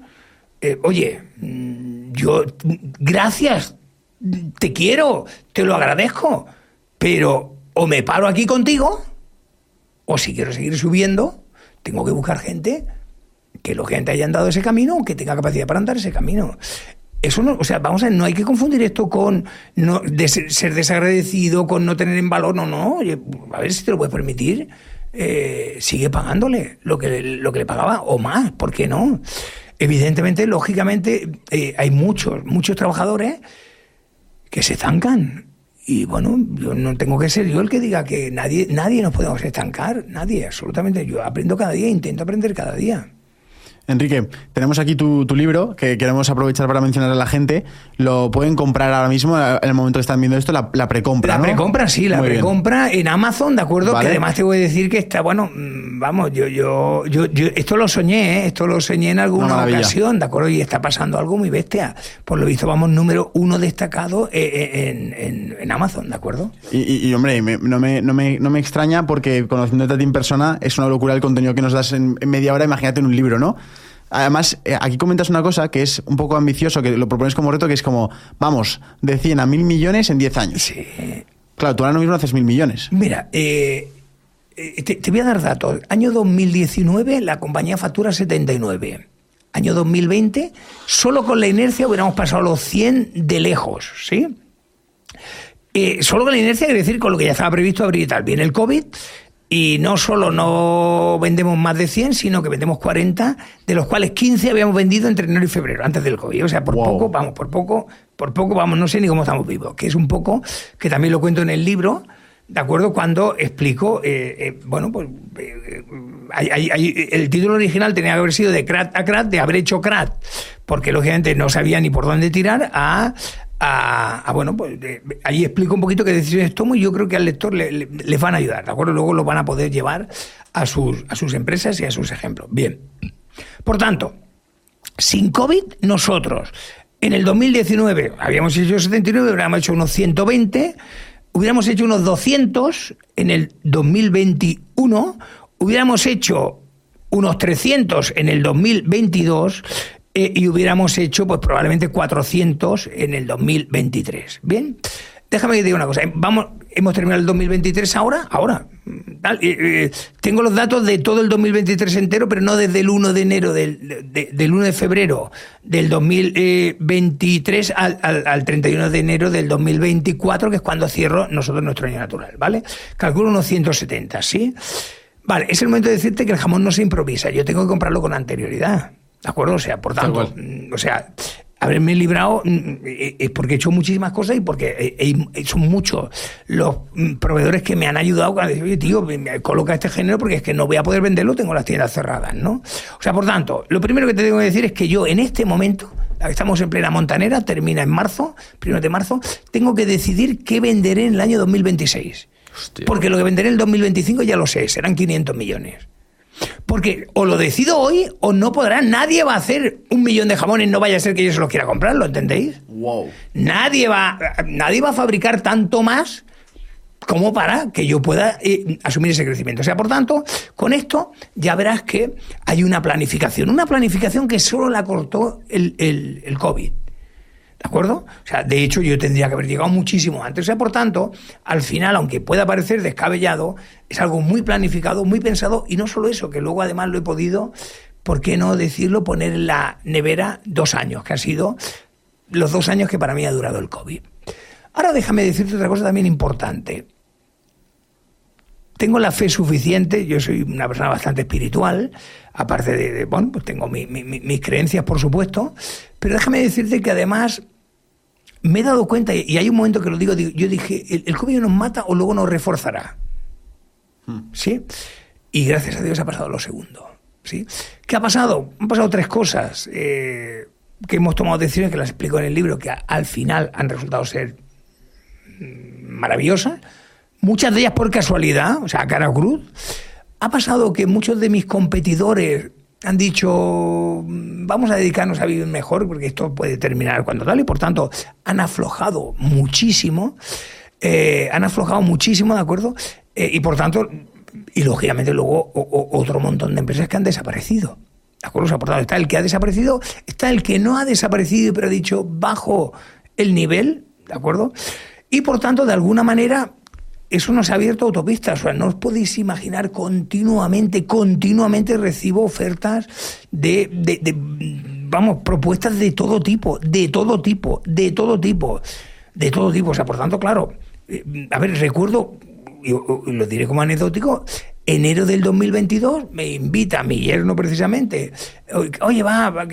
yo, gracias, te quiero, te lo agradezco, pero o me paro aquí contigo, o si quiero seguir subiendo, tengo que buscar gente que lógicamente haya andado ese camino o que tenga capacidad para andar ese camino. Eso no, vamos a ver, no hay que confundir esto con ser desagradecido, con no tener en valor, no. Oye, a ver si te lo puedes permitir, sigue pagándole lo que le pagaba o más, ¿por qué no? Evidentemente, lógicamente, hay muchos trabajadores que se estancan. Y bueno, yo no tengo que ser yo el que diga que nadie nos podemos estancar, nadie, absolutamente. Yo aprendo cada día, intento aprender cada día. Enrique, tenemos aquí tu libro que queremos aprovechar para mencionar a la gente. Lo pueden comprar ahora mismo, en el momento que están viendo esto, la precompra, ¿no? La precompra, sí, la Muy precompra bien. en Amazon, ¿de acuerdo? Vale. Que además te voy a decir que está, bueno, vamos, yo esto lo soñé, en alguna ocasión, ¿de acuerdo? Y está pasando algo muy bestia. Por lo visto vamos número 1 destacado en Amazon, ¿de acuerdo? Y hombre, no me extraña porque conociéndote a ti en persona es una locura el contenido que nos das en media hora, imagínate en un libro, ¿no? Además, aquí comentas una cosa que es un poco ambicioso, que lo propones como reto, que es como, vamos, de 100 a 1.000 millones en 10 años. Sí. Claro, tú ahora mismo haces 1.000 millones. Mira, te voy a dar datos. Año 2019 la compañía factura 79. Año 2020, solo con la inercia hubiéramos pasado los 100 de lejos, ¿sí? Solo con la inercia, quiere decir con lo que ya estaba previsto abrir y tal. Viene el COVID y no solo no vendemos más de 100, sino que vendemos 40, de los cuales 15 habíamos vendido entre enero y febrero, antes del COVID. O sea, por poco, vamos, no sé ni cómo estamos vivos. Que es un poco, que también lo cuento en el libro, ¿de acuerdo? Cuando explico, el título original tenía que haber sido de Crat a Crat, de haber hecho Crat, porque lógicamente no sabía ni por dónde tirar, ahí explico un poquito qué decisiones tomo y yo creo que al lector les van a ayudar, ¿de acuerdo? Luego lo van a poder llevar a sus empresas y a sus ejemplos. Bien. Por tanto, sin COVID, nosotros en el 2019 habíamos hecho 79, hubiéramos hecho unos 120, hubiéramos hecho unos 200 en el 2021, hubiéramos hecho unos 300 en el 2022 y hubiéramos hecho pues probablemente 400 en el 2023. Bien, déjame que te diga una cosa. Hemos terminado el 2023 ahora. Tengo los datos de todo el 2023 entero, pero no desde el 1 de enero del 1 de febrero del 2023 al 31 de enero del 2024, que es cuando cierro nosotros nuestro año natural, ¿vale? Calculo unos 170, ¿sí? Vale, es el momento de decirte que el jamón no se improvisa. Yo tengo que comprarlo con anterioridad, ¿de acuerdo? O sea, por tanto, haberme librado es porque he hecho muchísimas cosas y porque son muchos los proveedores que me han ayudado cuando dicen, oye, tío, coloca este género porque es que no voy a poder venderlo, tengo las tiendas cerradas, ¿no? O sea, por tanto, lo primero que te tengo que decir es que yo en este momento, estamos en plena montanera, termina en marzo, 1 de marzo, tengo que decidir qué venderé en el año 2026. Hostia. Porque lo que venderé en el 2025 ya lo sé, serán 500 millones. Porque o lo decido hoy o no podrá, nadie va a hacer 1 millón de jamones, no vaya a ser que yo se los quiera comprar, ¿lo entendéis? Wow. Nadie va a fabricar tanto más como para que yo pueda asumir ese crecimiento. O sea, por tanto, con esto ya verás que hay una planificación que solo la cortó el COVID. ¿De acuerdo? O sea, de hecho yo tendría que haber llegado muchísimo antes. O sea, por tanto, al final, aunque pueda parecer descabellado, es algo muy planificado, muy pensado, y no solo eso, que luego además lo he podido, ¿por qué no decirlo?, poner en la nevera 2 años, que han sido los 2 años que para mí ha durado el COVID. Ahora déjame decirte otra cosa también importante. Tengo la fe suficiente, yo soy una persona bastante espiritual, aparte pues tengo mis creencias, por supuesto, Pero déjame decirte que además me he dado cuenta, y hay un momento que lo digo, yo dije, el COVID nos mata o luego nos reforzará. ¿Sí? Y gracias a Dios ha pasado lo segundo. ¿Sí? ¿Qué ha pasado? Han pasado 3 cosas que hemos tomado decisiones que las explico en el libro, que al final han resultado ser maravillosas, muchas de ellas por casualidad, o sea, a cara cruz. Ha pasado que muchos de mis competidores han dicho, vamos a dedicarnos a vivir mejor porque esto puede terminar cuando tal, y por tanto han aflojado muchísimo, ¿de acuerdo? Y por tanto, y lógicamente luego otro montón de empresas que han desaparecido, ¿de acuerdo? O sea, por tanto, está el que ha desaparecido, está el que no ha desaparecido pero ha dicho bajo el nivel, ¿de acuerdo? Y por tanto, de alguna manera, eso nos ha abierto autopistas. O sea, no os podéis imaginar, continuamente recibo ofertas vamos, propuestas de todo tipo. O sea, por tanto, claro, a ver, recuerdo, y lo diré como anecdótico, enero del 2022 me invita mi yerno precisamente, oye,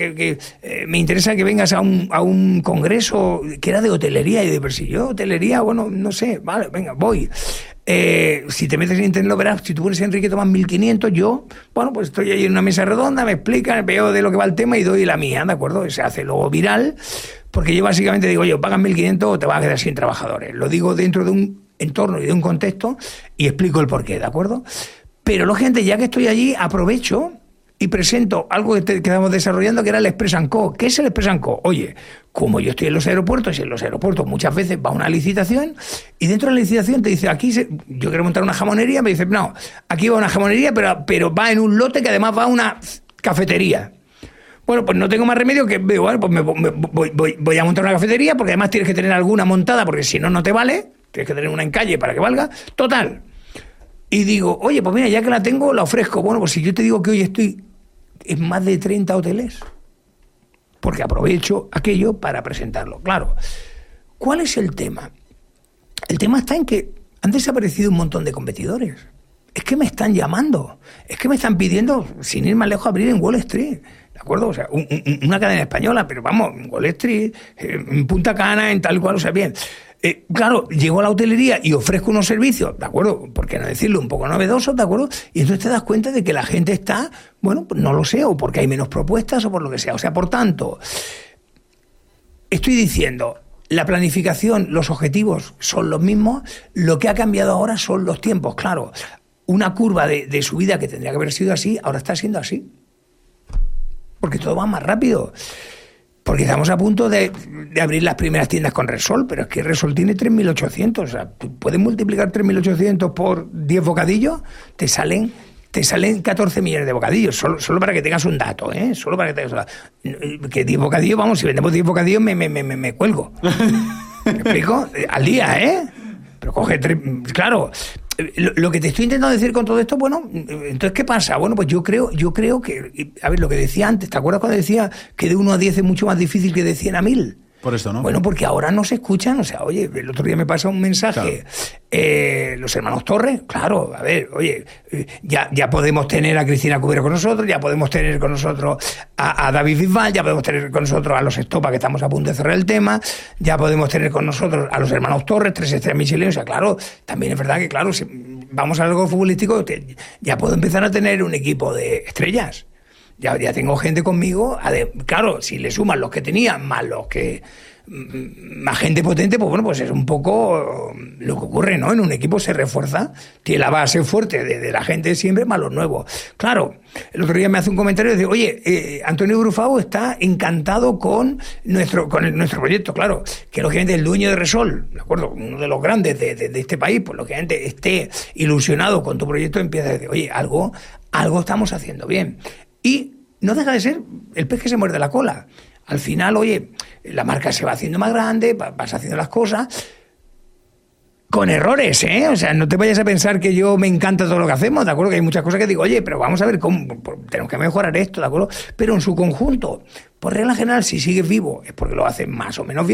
me interesa que vengas a un congreso que era de hotelería, y de pero si yo hotelería, bueno, no sé, vale, venga, voy. Si te metes en internet lo verás, si tú pones Enrique Tomás 1500, yo, bueno, pues estoy ahí en una mesa redonda, me explican, veo de lo que va el tema y doy la mía, ¿de acuerdo? Se hace luego viral, porque yo básicamente digo, oye, pagan 1500 o te vas a quedar sin trabajadores. Lo digo dentro de un entorno y de un contexto y explico el porqué, ¿de acuerdo? Pero lógicamente, ya que estoy allí, aprovecho y presento algo que estamos desarrollando, que era el Express & Co. ¿Qué es el Express & Co? Oye, como yo estoy en los aeropuertos, y en los aeropuertos muchas veces va una licitación, y dentro de la licitación te dice, yo quiero montar una jamonería, me dice, no, aquí va una jamonería, pero va en un lote que además va a una cafetería. Bueno, pues no tengo más remedio que, bueno, pues voy a montar una cafetería, porque además tienes que tener alguna montada, porque si no, no te vale, tienes que tener una en calle para que valga, total. Y digo, oye, pues mira, ya que la tengo, la ofrezco. Bueno, pues si yo te digo que hoy estoy en más de 30 hoteles, porque aprovecho aquello para presentarlo. Claro, ¿cuál es el tema? El tema está en que han desaparecido un montón de competidores. Es que me están llamando, es que me están pidiendo, sin ir más lejos, abrir en Wall Street, ¿de acuerdo? O sea, una cadena española, pero vamos, en Wall Street, en Punta Cana, en tal cual, o sea, bien. Claro, llego a la hotelería y ofrezco unos servicios, ¿de acuerdo? ¿Por qué no decirlo? Un poco novedosos, ¿de acuerdo? Y entonces te das cuenta de que la gente está, bueno, pues no lo sé, o porque hay menos propuestas o por lo que sea. O sea, por tanto, estoy diciendo, la planificación, los objetivos son los mismos, lo que ha cambiado ahora son los tiempos. Claro, una curva de subida que tendría que haber sido así, ahora está siendo así. Porque todo va más rápido. Porque estamos a punto de abrir las primeras tiendas con Repsol, pero es que Repsol tiene 3.800. O sea, tú puedes multiplicar 3.800 por 10 bocadillos, te salen 14 millones de bocadillos, solo para que tengas un dato, ¿eh? Solo para que tengas un dato. Que 10 bocadillos, vamos, si vendemos 10 bocadillos me cuelgo. ¿Me explico? Al día, ¿eh? Pero coge 3... Claro... Lo que te estoy intentando decir con todo esto, bueno, entonces, ¿qué pasa? Bueno, pues yo creo que, a ver, lo que decía antes, ¿te acuerdas cuando decía que de 1 a 10 es mucho más difícil que de 100 a 1000? Por esto, ¿no? Bueno, porque ahora no se escuchan, o sea, oye, el otro día me pasa un mensaje, claro. Los hermanos Torres, claro, a ver, oye, ya podemos tener a Cristina Cubero con nosotros, ya podemos tener con nosotros a David Bisbal, ya podemos tener con nosotros a los Estopa, que estamos a punto de cerrar el tema, ya podemos tener con nosotros a los hermanos Torres, 3 estrellas Michelin, o sea, claro, también es verdad que, claro, si vamos a algo futbolístico, ya puedo empezar a tener un equipo de estrellas. Ya tengo gente conmigo, claro, si le suman los que tenía más gente potente, pues bueno, pues es un poco lo que ocurre, ¿no? En un equipo se refuerza, tiene la base fuerte de la gente siempre, más los nuevos. Claro, el otro día me hace un comentario y dice, oye, Antonio Brufao está encantado con nuestro proyecto, claro, que lógicamente el dueño de Repsol, ¿de acuerdo? Uno de los grandes de este país, pues lógicamente esté ilusionado con tu proyecto, empieza a decir, oye, algo estamos haciendo bien. Y no deja de ser el pez que se muerde la cola. Al final, oye, la marca se va haciendo más grande, vas haciendo las cosas con errores, ¿eh? O sea, no te vayas a pensar que yo me encanta todo lo que hacemos, ¿de acuerdo? Que hay muchas cosas que digo, oye, pero vamos a ver cómo tenemos que mejorar esto, ¿de acuerdo? Pero en su conjunto, por regla general, si sigues vivo es porque lo haces más o menos bien,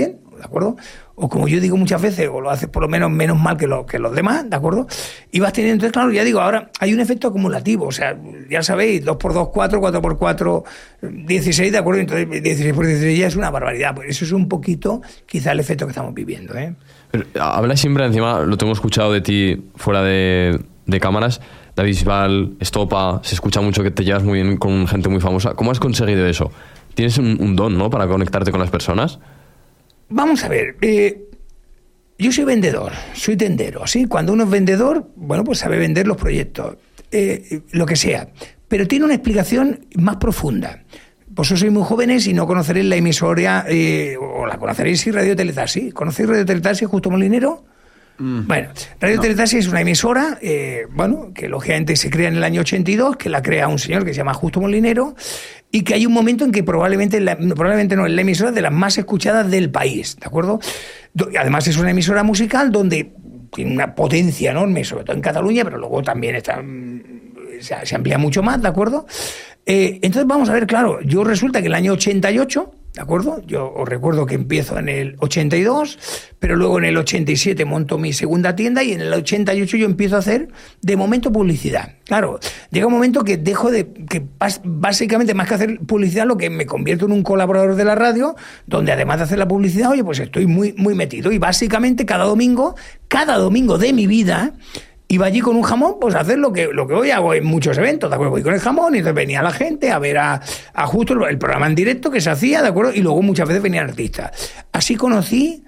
¿de acuerdo? O como yo digo muchas veces, o lo haces por lo menos mal que los demás, ¿de acuerdo? Y vas teniendo, entonces, claro, ya digo, ahora hay un efecto acumulativo, o sea, ya sabéis, 2x2, 4, 4x4, 16, ¿de acuerdo? Entonces 16x16 ya es una barbaridad, pues eso es un poquito quizá el efecto que estamos viviendo, ¿eh? Hablas siempre, encima lo tengo escuchado de ti fuera de cámaras, David Bisbal, Estopa, se escucha mucho que te llevas muy bien con gente muy famosa. ¿Cómo has conseguido eso? Tienes un don, ¿no?, para conectarte con las personas. Vamos a ver, yo soy vendedor, soy tendero, ¿sí? Cuando uno es vendedor, bueno, pues sabe vender los proyectos, lo que sea, pero tiene una explicación más profunda. Vosotros sois muy jóvenes y no conoceréis la emisora, o la conoceréis si Radio Teletaxi. ¿Conocéis Radio Teletaxi, Justo Molinero? Bueno, Radio Teletaxi es una emisora, que lógicamente se crea en el año 82, que la crea un señor que se llama Justo Molinero, y que hay un momento en que probablemente no, es la emisora de las más escuchadas del país, ¿de acuerdo? Además es una emisora musical donde tiene una potencia enorme, sobre todo en Cataluña, pero luego también se amplía mucho más, ¿de acuerdo? Entonces vamos a ver, claro, yo resulta que el año 88, ¿de acuerdo? Yo os recuerdo que empiezo en el 82, pero luego en el 87 monto mi segunda tienda y en el 88 yo empiezo a hacer, de momento, publicidad. Claro, llega un momento que dejo básicamente, más que hacer publicidad, lo que me convierto en un colaborador de la radio, donde además de hacer la publicidad, oye, pues estoy muy, muy metido. Y básicamente cada domingo de mi vida, iba allí con un jamón, pues a hacer lo que hoy hago en muchos eventos, ¿de acuerdo? Voy con el jamón y entonces venía la gente a ver a Justo el programa en directo que se hacía, ¿de acuerdo? Y luego muchas veces venían artistas. Así conocí...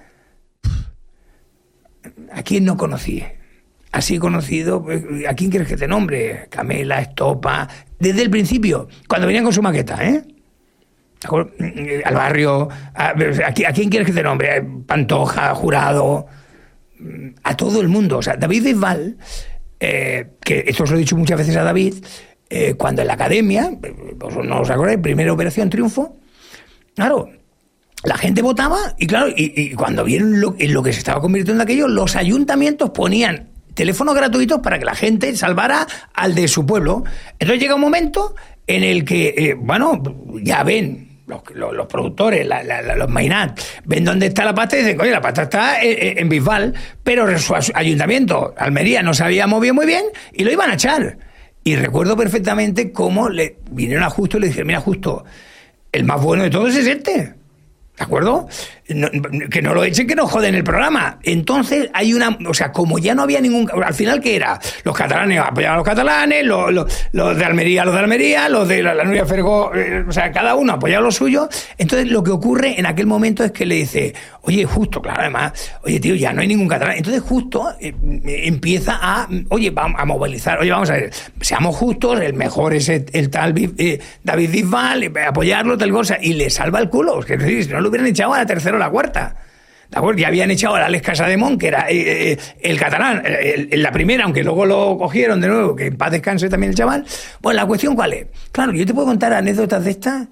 ¿A quién no conocí? Así conocido... ¿A quién quieres que te nombre? Camela, Estopa... Desde el principio, cuando venían con su maqueta, ¿eh? ¿De acuerdo? Al barrio... ¿A quién quieres que te nombre? Pantoja, Jurado... A todo el mundo. O sea, David Bisbal, que esto os lo he dicho muchas veces a David, cuando en la academia, vosotros no os acordáis, primera Operación Triunfo, claro, la gente votaba y claro, y cuando vieron en lo que se estaba convirtiendo aquello, los ayuntamientos ponían teléfonos gratuitos para que la gente salvara al de su pueblo. Entonces llega un momento en el que, ya ven, los productores, los Mainat, ven dónde está la pasta y dicen, oye, la pasta está en Bisbal, pero su ayuntamiento, Almería, no sabía muy bien y lo iban a echar. Y recuerdo perfectamente cómo le vinieron a Justo y le dijeron, mira, Justo, el más bueno de todos es este. ¿De acuerdo? Que no lo echen, que no joden el programa. Entonces hay como ya no había ningún... Al final, ¿qué era? Los catalanes apoyaban a los catalanes, los de Almería, los de la Núria Fergó, cada uno apoyaba lo suyo. Entonces lo que ocurre en aquel momento es que le dice, oye, Justo, claro, además, oye, tío, ya no hay ningún catalán. Entonces Justo empieza vamos a movilizar, oye, vamos a ver, seamos justos, el mejor es el tal David Bisbal, apoyarlo, tal cosa, y le salva el culo. Es decir, si no lo hubieran echado a la tercera o la cuarta. ¿De acuerdo? Ya habían echado a Alex Casademont, que era el catalán, en la primera, aunque luego lo cogieron de nuevo, que en paz descanse también el chaval. Bueno, la cuestión, ¿cuál es? Claro, yo te puedo contar anécdotas de estas.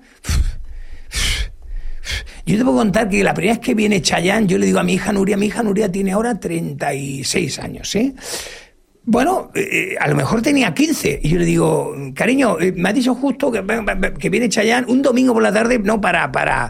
Yo te puedo contar que la primera vez que viene Chayanne, yo le digo a mi hija Nuria tiene ahora 36 años, ¿sí? Bueno, a lo mejor tenía 15. Y yo le digo, cariño, me has dicho Justo que viene Chayanne un domingo por la tarde, no para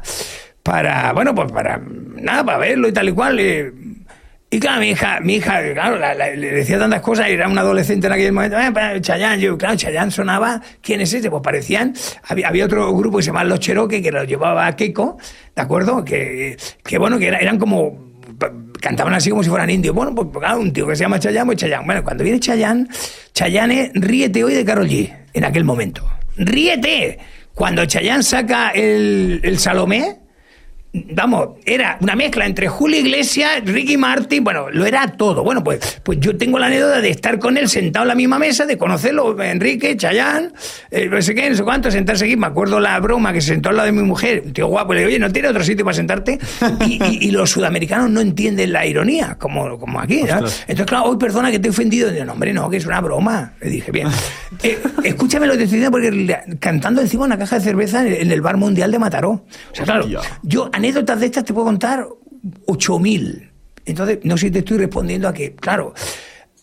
verlo y tal y cual. Y claro, mi hija claro, le decía tantas cosas, y era un adolescente en aquel momento. Chayanne, Chayanne sonaba, ¿quién es ese? Pues parecían, había otro grupo que se llamaba Los Cherokee, que lo llevaba a Keiko, ¿de acuerdo? Que eran como, cantaban así como si fueran indios. Bueno, pues claro, un tío que se llama Chayanne, pues Chayanne. Bueno, cuando viene Chayanne es Ríete hoy de Karol G, en aquel momento. ¡Ríete! Cuando Chayanne saca el Salomé, vamos, era una mezcla entre Julio Iglesias, Ricky Martin, bueno, lo era todo. Bueno, pues yo tengo la anécdota de estar con él sentado en la misma mesa, de conocerlo, Enrique, Chayanne, no sé qué, no sé cuánto, sentarse aquí. Me acuerdo la broma que se sentó al lado de mi mujer, un tío guapo, le digo, oye, ¿no tiene otro sitio para sentarte? Y los sudamericanos no entienden la ironía, como aquí, ¿no? Entonces, claro, hoy perdona que te he ofendido. Digo, no, hombre, no, que es una broma. Le dije, bien, escúchame lo que te estoy diciendo, porque cantando encima una caja de cerveza en el Bar Mundial de Mataró. O sea, claro, yo anécdotas de estas te puedo contar 8.000. Entonces, no sé si te estoy respondiendo a que, claro,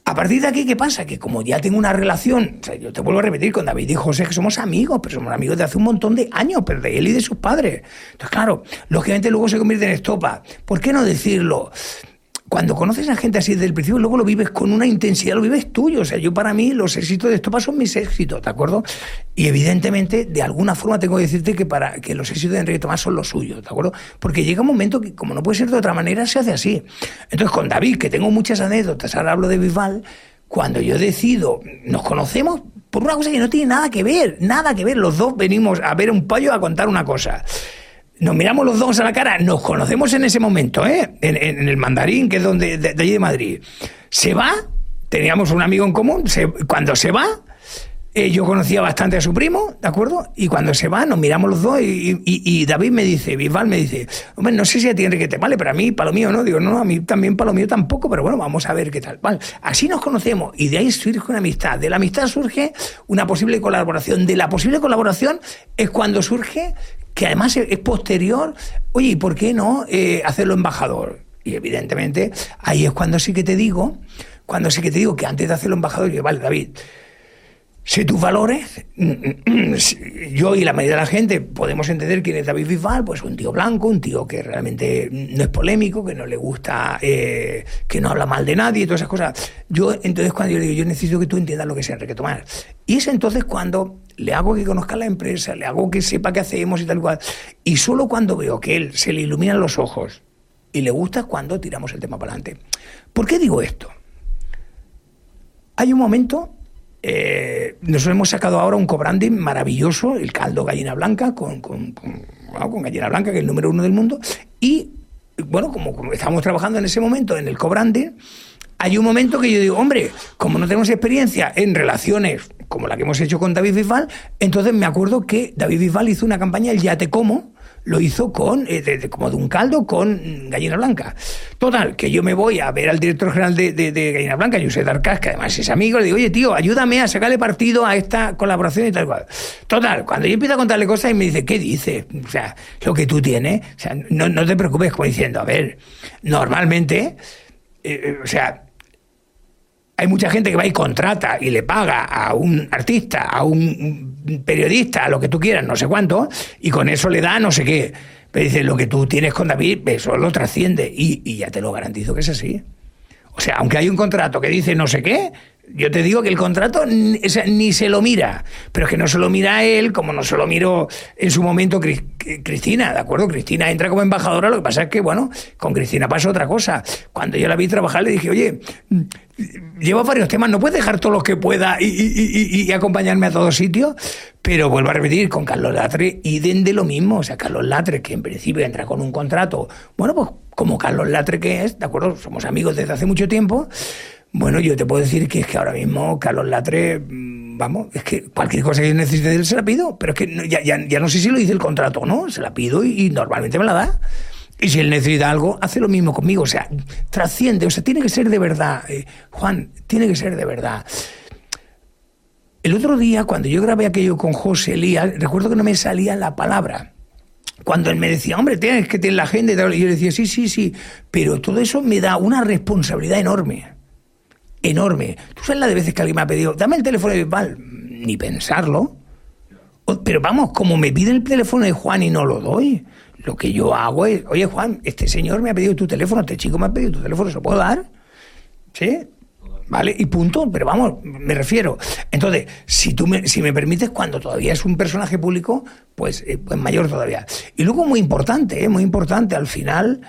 A partir de aquí, ¿qué pasa? Que como ya tengo una relación, o sea, yo te vuelvo a repetir, con David y José, que somos amigos, pero somos amigos de hace un montón de años, pero de él y de sus padres. Entonces, claro, lógicamente luego se convierte en estopa. ¿Por qué no decirlo? Cuando conoces a gente así desde el principio, luego lo vives con una intensidad, lo vives tuyo. O sea, yo para mí los éxitos de Estopa son mis éxitos, ¿de acuerdo? Y evidentemente, de alguna forma tengo que decirte que los éxitos de Enrique Tomás son los suyos, ¿de acuerdo? Porque llega un momento que, como no puede ser de otra manera, se hace así. Entonces, con David, que tengo muchas anécdotas, ahora hablo de Bisbal, cuando yo decido, nos conocemos por una cosa que no tiene nada que ver. Los dos venimos a ver un payo a contar una cosa. Nos miramos los dos a la cara, nos conocemos en ese momento, en el Mandarín, que es de allí de Madrid. Se va, teníamos un amigo en común, cuando se va, yo conocía bastante a su primo, ¿de acuerdo? Y cuando se va, nos miramos los dos y David me dice, Bisbal me dice, hombre, no sé si a ti Enrique te vale, pero a mí, para lo mío, ¿no? Digo, no, a mí también para lo mío tampoco, pero bueno, vamos a ver qué tal. Vale. Así nos conocemos y de ahí surge una amistad. De la amistad surge una posible colaboración. De la posible colaboración es cuando surge, que además es posterior, oye, ¿y por qué no hacerlo embajador? Y evidentemente ahí es cuando sí que te digo que antes de hacerlo embajador, yo, vale, David, si tus valores, yo y la mayoría de la gente podemos entender quién es David Bisbal, pues un tío blanco, un tío que realmente no es polémico, que no le gusta, que no habla mal de nadie, todas esas cosas. Entonces cuando yo digo, yo necesito que tú entiendas lo que es Enrique Tomás. Y es entonces cuando le hago que conozca la empresa, le hago que sepa qué hacemos y tal y cual. Y solo cuando veo que él se le iluminan los ojos y le gusta, cuando tiramos el tema para adelante. ¿Por qué digo esto? Hay un momento... nosotros hemos sacado ahora un co-branding maravilloso, el caldo gallina blanca con gallina blanca, que es el número 1 del mundo, y bueno, como estábamos trabajando en ese momento en el co-branding, hay un momento que yo digo, hombre, como no tenemos experiencia en relaciones como la que hemos hecho con David Bisbal, entonces me acuerdo que David Bisbal hizo una campaña, el Ya Te Como, lo hizo con como de un caldo con gallina blanca. Total, que yo me voy a ver al director general de Gallina Blanca, Josep Darcás, que además es amigo, le digo, oye, tío, ayúdame a sacarle partido a esta colaboración y tal cual. Total, cuando yo empiezo a contarle cosas y me dice, ¿qué dices? O sea, lo que tú tienes, o sea, no te preocupes, como diciendo, a ver, normalmente, o sea, hay mucha gente que va y contrata y le paga a un artista, a un periodista, a lo que tú quieras, no sé cuánto, y con eso le da no sé qué. Pero dice, lo que tú tienes con David, eso lo trasciende. Y ya te lo garantizo que es así. O sea, aunque hay un contrato que dice no sé qué, yo te digo que el contrato ni se lo mira. Pero es que no se lo mira a él, como no se lo miró en su momento Cristina, ¿de acuerdo? Cristina entra como embajadora, lo que pasa es que, bueno, con Cristina pasa otra cosa. Cuando yo la vi trabajar le dije, oye, llevo varios temas, ¿no puedes dejar todos los que pueda y acompañarme a todos sitios? Pero vuelvo a repetir, con Carlos Latre, idem de lo mismo. O sea, Carlos Latre, que en principio entra con un contrato, bueno, pues como Carlos Latre que es, ¿de acuerdo? Somos amigos desde hace mucho tiempo. Bueno, yo te puedo decir que es que ahora mismo Carlos Latre, vamos, es que cualquier cosa que yo necesite de él se la pido, pero es que ya no sé si lo dice el contrato o no, se la pido y normalmente me la da. Y si él necesita algo, hace lo mismo conmigo, o sea, trasciende, o sea, tiene que ser de verdad, Juan, tiene que ser de verdad. El otro día, cuando yo grabé aquello con José Elías, recuerdo que no me salía la palabra. Cuando él me decía, hombre, tienes que tener la agenda y tal, y yo le decía, sí, pero todo eso me da una responsabilidad enorme. Enorme. ¿Tú sabes la de veces que alguien me ha pedido, dame el teléfono de Bisbal? Ni pensarlo. Pero vamos, como me pide el teléfono de Juan y no lo doy, lo que yo hago es, oye Juan, este señor me ha pedido tu teléfono, este chico me ha pedido tu teléfono, ¿se lo puedo dar? ¿Sí? Vale, y punto, pero vamos, me refiero. Entonces, si me permites, cuando todavía es un personaje público, pues mayor todavía. Y luego muy importante, al final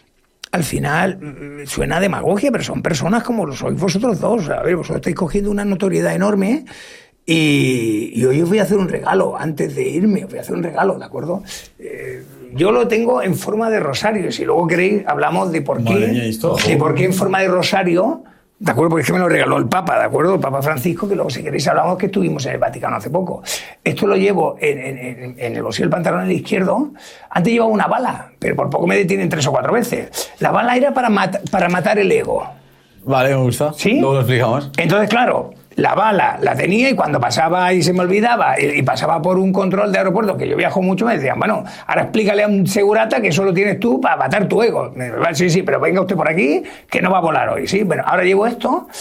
suena demagogia, pero son personas como lo sois vosotros dos. A ver, vosotros estáis cogiendo una notoriedad enorme y hoy os voy a hacer un regalo. Antes de irme, os voy a hacer un regalo, ¿de acuerdo? Yo lo tengo en forma de rosario. Si luego queréis, hablamos de por qué en forma de rosario, ¿de acuerdo? Porque es que me lo regaló el Papa, ¿de acuerdo? El Papa Francisco, que luego si queréis hablamos que estuvimos en el Vaticano hace poco. Esto lo llevo en el bolsillo del pantalón en el izquierdo. Antes llevaba una bala, pero por poco me detienen 3 o 4 veces. La bala era para matar el ego. Vale, me gusta. ¿Sí? Luego lo explicamos. Entonces, claro, la bala la tenía y cuando pasaba y se me olvidaba y pasaba por un control de aeropuerto, que yo viajo mucho, me decían, bueno, ahora explícale a un segurata que eso lo tienes tú para matar tu ego. Sí, pero venga usted por aquí, que no va a volar hoy, ¿sí? Bueno, ahora llevo esto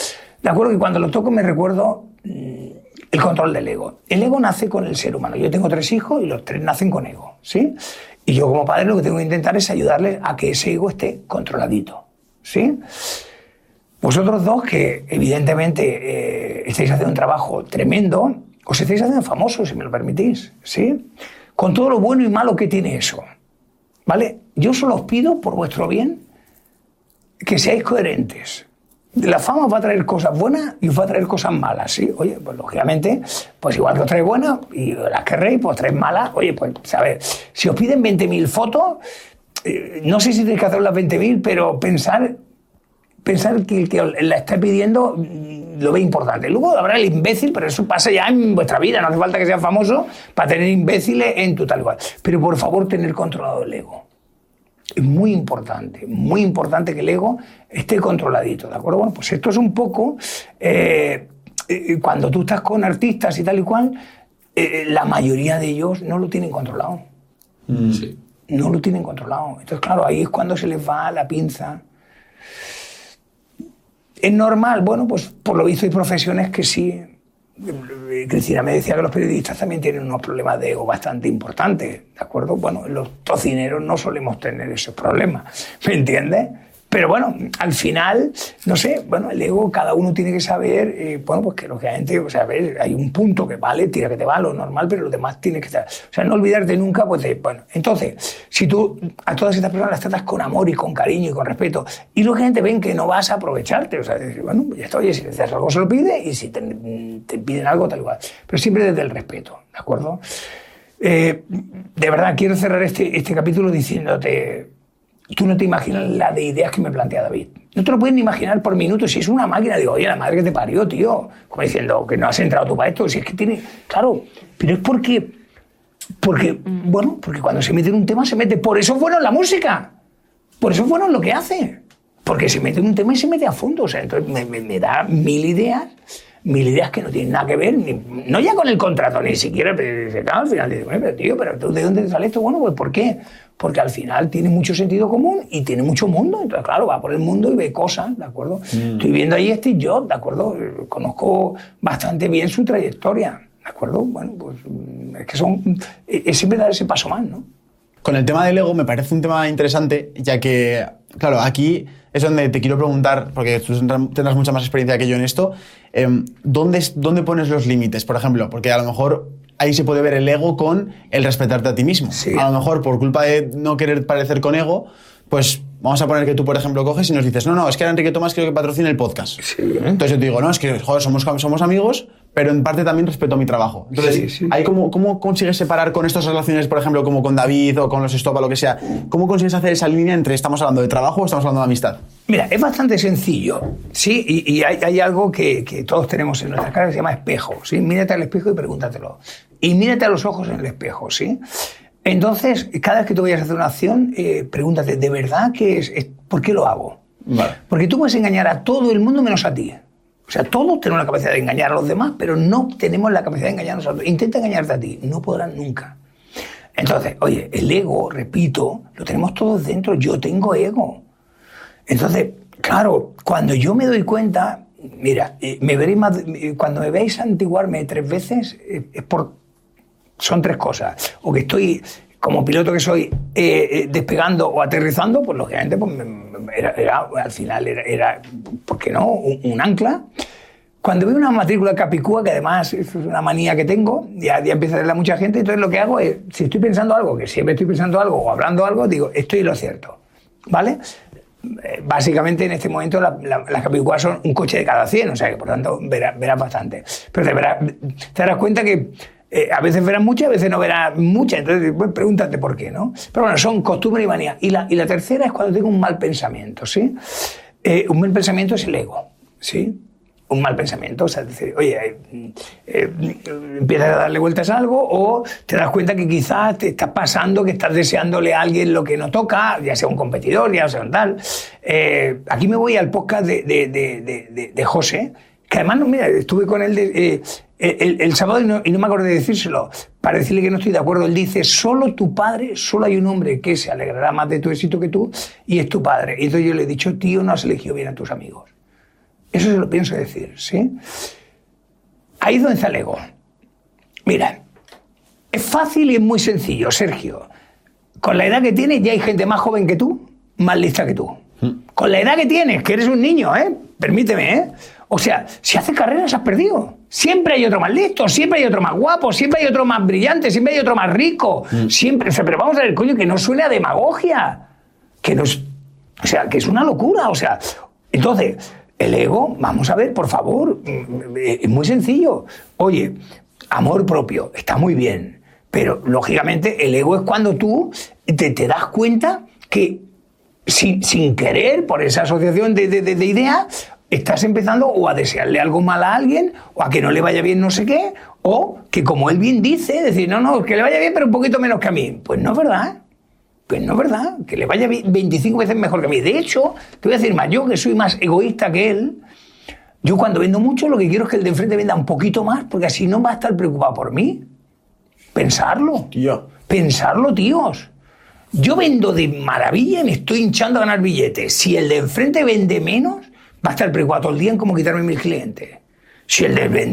De acuerdo que cuando lo toco me recuerdo el control del ego. El ego nace con el ser humano. Yo tengo 3 hijos y los 3 nacen con ego, ¿sí? Y yo como padre lo que tengo que intentar es ayudarles a que ese ego esté controladito, ¿sí? Vosotros 2 que evidentemente estáis haciendo un trabajo tremendo, os estáis haciendo famosos, si me lo permitís, ¿sí? Con todo lo bueno y malo que tiene eso, ¿vale? Yo solo os pido, por vuestro bien, que seáis coherentes. La fama os va a traer cosas buenas y os va a traer cosas malas, ¿sí? Oye, pues lógicamente, pues igual que os trae buenas y las querréis, pues os traéis malas. Oye, pues, ¿sabes? Si os piden 20.000 fotos, no sé si tenéis que hacer las 20.000, pero pensar que el que la está pidiendo lo ve importante. Luego habrá el imbécil, pero eso pasa ya en vuestra vida. No hace falta que sea famoso para tener imbéciles en tu tal cual. Pero por favor, tener controlado el ego. Es muy importante que el ego esté controladito, ¿de acuerdo? Bueno, pues esto es un poco, cuando tú estás con artistas y tal y cual, la mayoría de ellos no lo tienen controlado. Sí. No lo tienen controlado. Entonces, claro, ahí es cuando se les va la pinza. ¿Es normal? Bueno, pues por lo visto hay profesiones que sí. Cristina me decía que los periodistas también tienen unos problemas de ego bastante importantes, ¿de acuerdo? Bueno, los tocineros no solemos tener esos problemas, ¿me entiendes? Pero bueno, al final, no sé, bueno, el ego cada uno tiene que saber, bueno, pues que lógicamente, o sea, a ver, hay un punto que vale, tira que te va, lo normal, pero lo demás tiene que estar. O sea, no olvidarte nunca, pues bueno, entonces, si tú a todas estas personas las tratas con amor y con cariño y con respeto, y lógicamente ven que no vas a aprovecharte, o sea, bueno, pues ya está, oye, si necesitas algo se lo pide, y si te piden algo, tal igual. Pero siempre desde el respeto, ¿de acuerdo? De verdad, quiero cerrar este capítulo diciéndote. Tú no te imaginas la de ideas que me plantea David. No te lo puedes ni imaginar por minuto. Si es una máquina, digo, oye, la madre que te parió, tío. Como diciendo, que no has entrado tú para esto. Si es que tiene... Claro, pero es porque cuando se mete en un tema, se mete. Por eso es bueno la música. Por eso es bueno lo que hace. Porque se mete en un tema y se mete a fondo. O sea, entonces me da mil ideas que no tienen nada que ver, no ya con el contrato, ni siquiera, pero al final dice, bueno, pero tío, pero ¿de dónde te sale esto? Bueno, pues ¿por qué? Porque al final tiene mucho sentido común y tiene mucho mundo, entonces claro, va por el mundo y ve cosas, ¿de acuerdo? Estoy viendo ahí Steve Jobs, ¿de acuerdo? Conozco bastante bien su trayectoria, ¿de acuerdo? Bueno, pues es que es siempre dar ese paso más, ¿no? Con el tema del ego me parece un tema interesante, ya que, claro, aquí es donde te quiero preguntar, porque tú tendrás mucha más experiencia que yo en esto, ¿dónde pones los límites, por ejemplo? Porque a lo mejor ahí se puede ver el ego con el respetarte a ti mismo. Sí. A lo mejor por culpa de no querer parecer con ego, pues vamos a poner que tú, por ejemplo, coges y nos dices, no, es que ahora Enrique Tomás quiero que patrocine el podcast. Sí. Entonces yo te digo, no, es que joder, somos amigos, pero en parte también respeto mi trabajo. Entonces, sí. ahí ¿cómo consigues separar con estas relaciones, por ejemplo, como con David o con los Estopa, lo que sea? ¿Cómo consigues hacer esa línea entre estamos hablando de trabajo o estamos hablando de amistad? Mira, es bastante sencillo, ¿sí? Y hay algo que todos tenemos en nuestra cara que se llama espejo, ¿sí? Mírate al espejo y pregúntatelo. Y mírate a los ojos en el espejo, ¿sí? Entonces, cada vez que tú vayas a hacer una acción, pregúntate, ¿de verdad por qué lo hago? Vale. Porque tú puedes engañar a todo el mundo menos a ti. O sea, todos tenemos la capacidad de engañar a los demás, pero no tenemos la capacidad de engañar a nosotros. Intenta engañarte a ti, no podrás nunca. Entonces, oye, el ego, repito, lo tenemos todos dentro. Yo tengo ego. Entonces, claro, cuando yo me doy cuenta, mira, cuando me veáis antiguarme 3 veces, son 3 cosas. O que estoy, como piloto que soy, despegando o aterrizando, pues lógicamente pues, al final era, ¿por qué no?, un ancla. Cuando veo una matrícula capicúa, que además es una manía que tengo, ya empieza a verla mucha gente, entonces lo que hago es, si estoy pensando algo, que siempre estoy pensando algo o hablando algo, digo, estoy en lo cierto, ¿vale? Básicamente en este momento las capicúas son un coche de cada 100, o sea que por tanto verás bastante. Pero te darás cuenta que a veces verás muchas, a veces no verás muchas, entonces pues, pregúntate por qué, ¿no? Pero bueno, son costumbre y manía. Y la tercera es cuando tengo un mal pensamiento, ¿sí? Un mal pensamiento es el ego, ¿sí? Un mal pensamiento, o sea, decir, oye, empiezas a darle vueltas a algo o te das cuenta que quizás te está pasando que estás deseándole a alguien lo que no toca, ya sea un competidor, ya sea un tal. Aquí me voy al podcast de José, que además, mira, estuve con él el sábado y no me acordé de decírselo, para decirle que no estoy de acuerdo. Él dice, solo hay un hombre que se alegrará más de tu éxito que tú, y es tu padre. Y entonces yo le he dicho, tío, no has elegido bien a tus amigos. Eso se lo pienso decir, ¿sí? Ahí es donde está el ego. Mira, es fácil y es muy sencillo, Sergio. Con la edad que tienes ya hay gente más joven que tú, más lista que tú. Con la edad que tienes, que eres un niño, permíteme, o sea, si haces carreras has perdido. Siempre hay otro más listo, siempre hay otro más guapo, siempre hay otro más brillante, siempre hay otro más rico. Siempre, o sea, pero vamos a ver, coño, que no suene a demagogia. Que no es, o sea, que es una locura, o sea. Entonces, el ego, vamos a ver, por favor, es muy sencillo. Oye, amor propio, está muy bien, pero lógicamente el ego es cuando tú te das cuenta que sin querer, por esa asociación de ideas, estás empezando o a desearle algo mal a alguien, o a que no le vaya bien no sé qué, o que como él bien dice, decir, no, que le vaya bien pero un poquito menos que a mí. Pues no es verdad. Pues no es verdad, que le vaya 25 veces mejor que a mí. De hecho, te voy a decir más, yo que soy más egoísta que él, yo cuando vendo mucho lo que quiero es que el de enfrente venda un poquito más, porque así no va a estar preocupado por mí. Pensarlo. Tío. Pensarlo, tíos. Yo vendo de maravilla y me estoy hinchando a ganar billetes. Si el de enfrente vende menos, va a estar preocupado todo el día en cómo quitarme 1000 clientes. Si el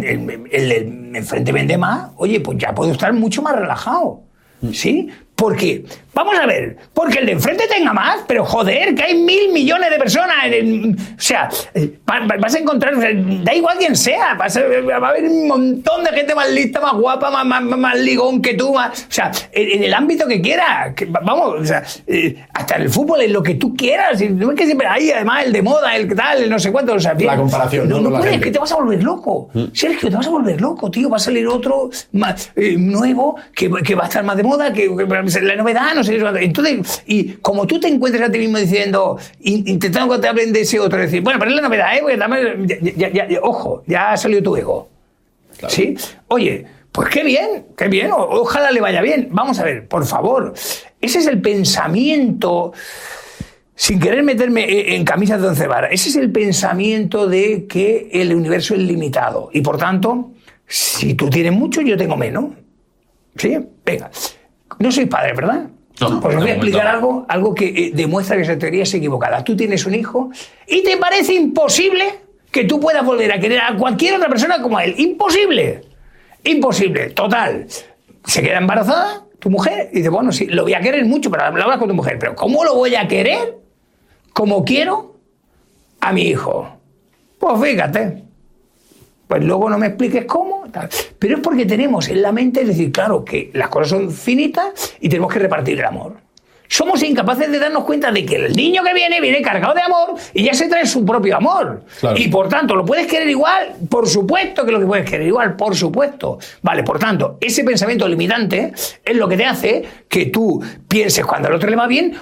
de enfrente vende más, oye, pues ya puedo estar mucho más relajado. ¿Sí? Porque, vamos a ver, porque el de enfrente tenga más, pero joder, que hay 1.000 millones de personas. O sea, vas a encontrar, o sea, da igual quién sea, va a haber un montón de gente más lista, más guapa, más ligón que tú, o sea, en el ámbito que quieras. Vamos, o sea, hasta en el fútbol, en lo que tú quieras. No es que siempre hay, además, el de moda, el tal, el no sé cuánto. O sea, la comparación. No puedes, que te vas a volver loco. Sergio, te vas a volver loco, tío. Va a salir otro más, nuevo que va a estar más de moda, que la novedad, no sé. Entonces, y como tú te encuentres a ti mismo diciendo, intentando que te hablen de ese otro, decir, bueno, pero es la novedad, porque ojo, ya ha salido tu ego. Claro. ¿Sí? Oye, pues qué bien, ojalá le vaya bien. Vamos a ver, por favor, ese es el pensamiento, sin querer meterme en camisas de 11 varas, ese es el pensamiento de que el universo es limitado y por tanto, si tú tienes mucho, yo tengo menos. ¿Sí? Venga. No sois padres, ¿verdad? No, pues os voy a explicar algo que demuestra que esa teoría es equivocada. Tú tienes un hijo y te parece imposible que tú puedas volver a querer a cualquier otra persona como a él. Imposible. Imposible. Total. Se queda embarazada tu mujer y dice, bueno, sí, lo voy a querer mucho, pero lo hablas con tu mujer. Pero ¿cómo lo voy a querer como quiero a mi hijo? Pues fíjate. Pues luego no me expliques cómo, tal. Pero es porque tenemos en la mente, es decir, claro, que las cosas son finitas y tenemos que repartir el amor. Somos incapaces de darnos cuenta de que el niño que viene cargado de amor y ya se trae su propio amor. Claro. Y por tanto, ¿lo puedes querer igual? Por supuesto que lo puedes querer igual, por supuesto. Vale, por tanto, ese pensamiento limitante es lo que te hace que tú pienses cuando al otro le va bien,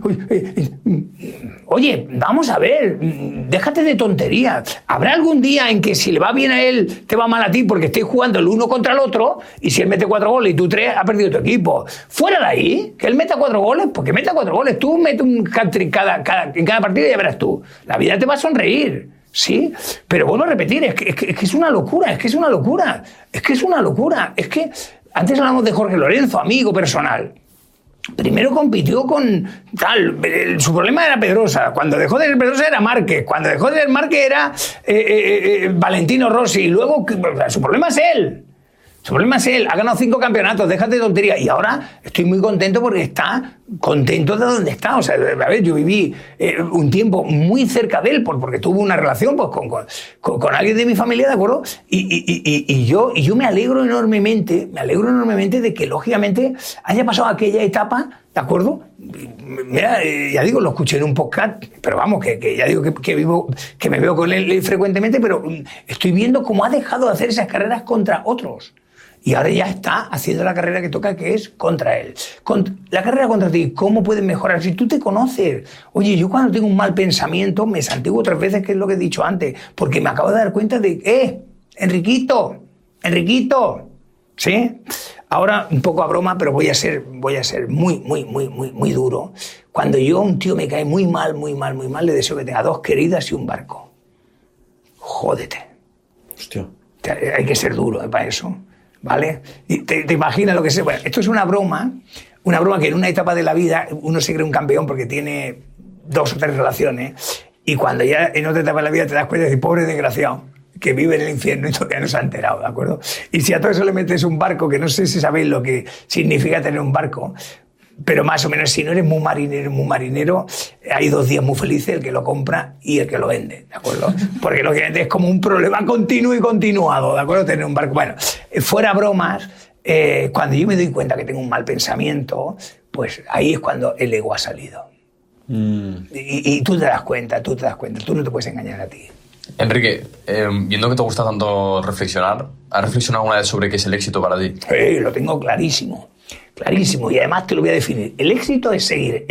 oye, vamos a ver, déjate de tonterías. ¿Habrá algún día en que si le va bien a él, te va mal a ti porque estéis jugando el uno contra el otro y si él mete 4 goles y tú 3, ha perdido tu equipo? Fuera de ahí, que él meta 4 goles, pues que meta 4 goles. Tú metes un hat-trick en cada partido y ya verás tú. La vida te va a sonreír, ¿sí? Pero vuelvo a repetir, es que es una locura, es que es una locura. Es que antes hablamos de Jorge Lorenzo, amigo personal. Primero compitió con tal, su problema era Pedrosa, cuando dejó de ser Pedrosa era Márquez, cuando dejó de ser Márquez era Valentino Rossi, y luego su problema es él. Su problema es él, ha ganado 5 campeonatos, déjate de tontería. Y ahora estoy muy contento porque está contento de donde está. O sea, a ver, yo viví un tiempo muy cerca de él porque tuve una relación pues, con alguien de mi familia, ¿de acuerdo? Y yo me alegro enormemente de que, lógicamente, haya pasado aquella etapa, ¿de acuerdo? Mira, ya digo, lo escuché en un podcast, pero vamos, que ya digo que me veo con él frecuentemente, pero estoy viendo cómo ha dejado de hacer esas carreras contra otros. Y ahora ya está haciendo la carrera que toca, que es contra él. La carrera contra ti, ¿cómo puedes mejorar? Si tú te conoces. Oye, yo cuando tengo un mal pensamiento me santiguo 3 veces, que es lo que he dicho antes, porque me acabo de dar cuenta de, Enriquito, ¿sí? Ahora, un poco a broma, pero voy a ser muy duro. Cuando un tío me cae muy mal, le deseo que tenga 2 queridas y un barco. Jódete. Hostia. Hay que ser duro para eso. ¿Vale? Y te imaginas lo que sea. Bueno, esto es una broma que en una etapa de la vida uno se cree un campeón porque tiene 2 o 3 relaciones Y cuando ya en otra etapa de la vida te das cuenta de decir, pobre desgraciado, que vive en el infierno y todavía no se ha enterado, ¿de acuerdo? Y si a todo eso le metes un barco, que no sé si sabéis lo que significa tener un barco, pero más o menos si no eres muy marinero, hay 2 días muy felices, el que lo compra y el que lo vende, ¿de acuerdo? Porque lógicamente es como un problema continuo y continuado, ¿de acuerdo? Tener un barco. Bueno, fuera bromas, cuando yo me doy cuenta que tengo un mal pensamiento, pues ahí es cuando el ego ha salido. Y tú te das cuenta, tú no te puedes engañar a ti. Enrique, viendo que te gusta tanto reflexionar, ¿has reflexionado alguna vez sobre qué es el éxito para ti? Lo tengo clarísimo, y además te lo voy a definir. El éxito es seguir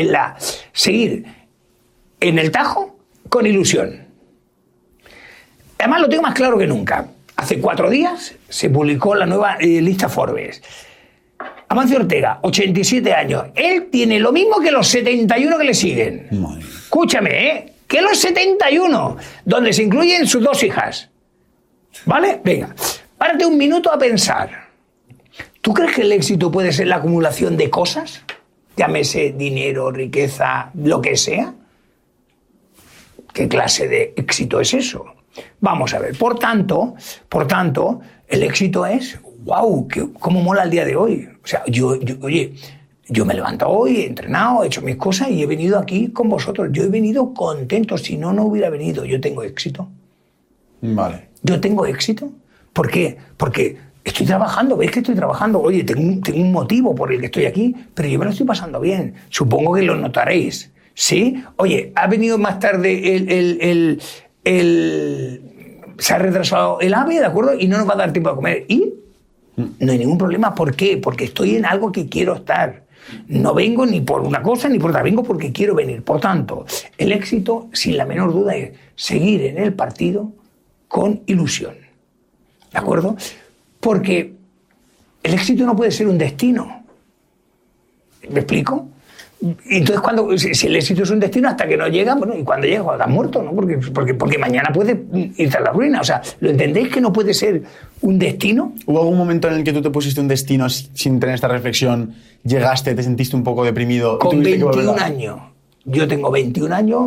en el tajo con ilusión. Además lo tengo más claro que nunca. Hace 4 días se publicó la nueva lista Forbes. Amancio Ortega, 87 años. Él tiene lo mismo que los 71 que le siguen. Madre. Escúchame, que los 71, donde se incluyen sus 2 hijas. ¿Vale? Venga, párate un minuto a pensar. ¿Tú crees que el éxito puede ser la acumulación de cosas? Llámese dinero, riqueza, lo que sea. ¿Qué clase de éxito es eso? Vamos a ver. Por tanto, el éxito es, wow, cómo mola el día de hoy. O sea, yo me he levantado hoy, he entrenado, he hecho mis cosas y he venido aquí con vosotros. Yo he venido contento. Si no hubiera venido. Yo tengo éxito. Vale. Yo tengo éxito. ¿Por qué? Porque estoy trabajando. ¿Veis que estoy trabajando? Oye, tengo un motivo por el que estoy aquí, pero yo me lo estoy pasando bien. Supongo que lo notaréis. ¿Sí? Oye, ha venido más tarde se ha retrasado el AVE, ¿de acuerdo? Y no nos va a dar tiempo a comer. Y no hay ningún problema. ¿Por qué? Porque estoy en algo que quiero estar. No vengo ni por una cosa ni por otra, vengo porque quiero venir. Por tanto, el éxito, sin la menor duda, es seguir en el partido con ilusión. ¿De acuerdo? Porque el éxito no puede ser un destino. ¿Me explico? Entonces, si el éxito es un destino, hasta que no llega, bueno, y cuando llega, cuando estás muerto, ¿no? Porque mañana puede irte a la ruina. O sea, ¿lo entendéis que no puede ser un destino? ¿Hubo algún momento en el que tú te pusiste un destino sin tener esta reflexión? Llegaste, te sentiste un poco deprimido. Con 21 años. Yo tengo 21 años,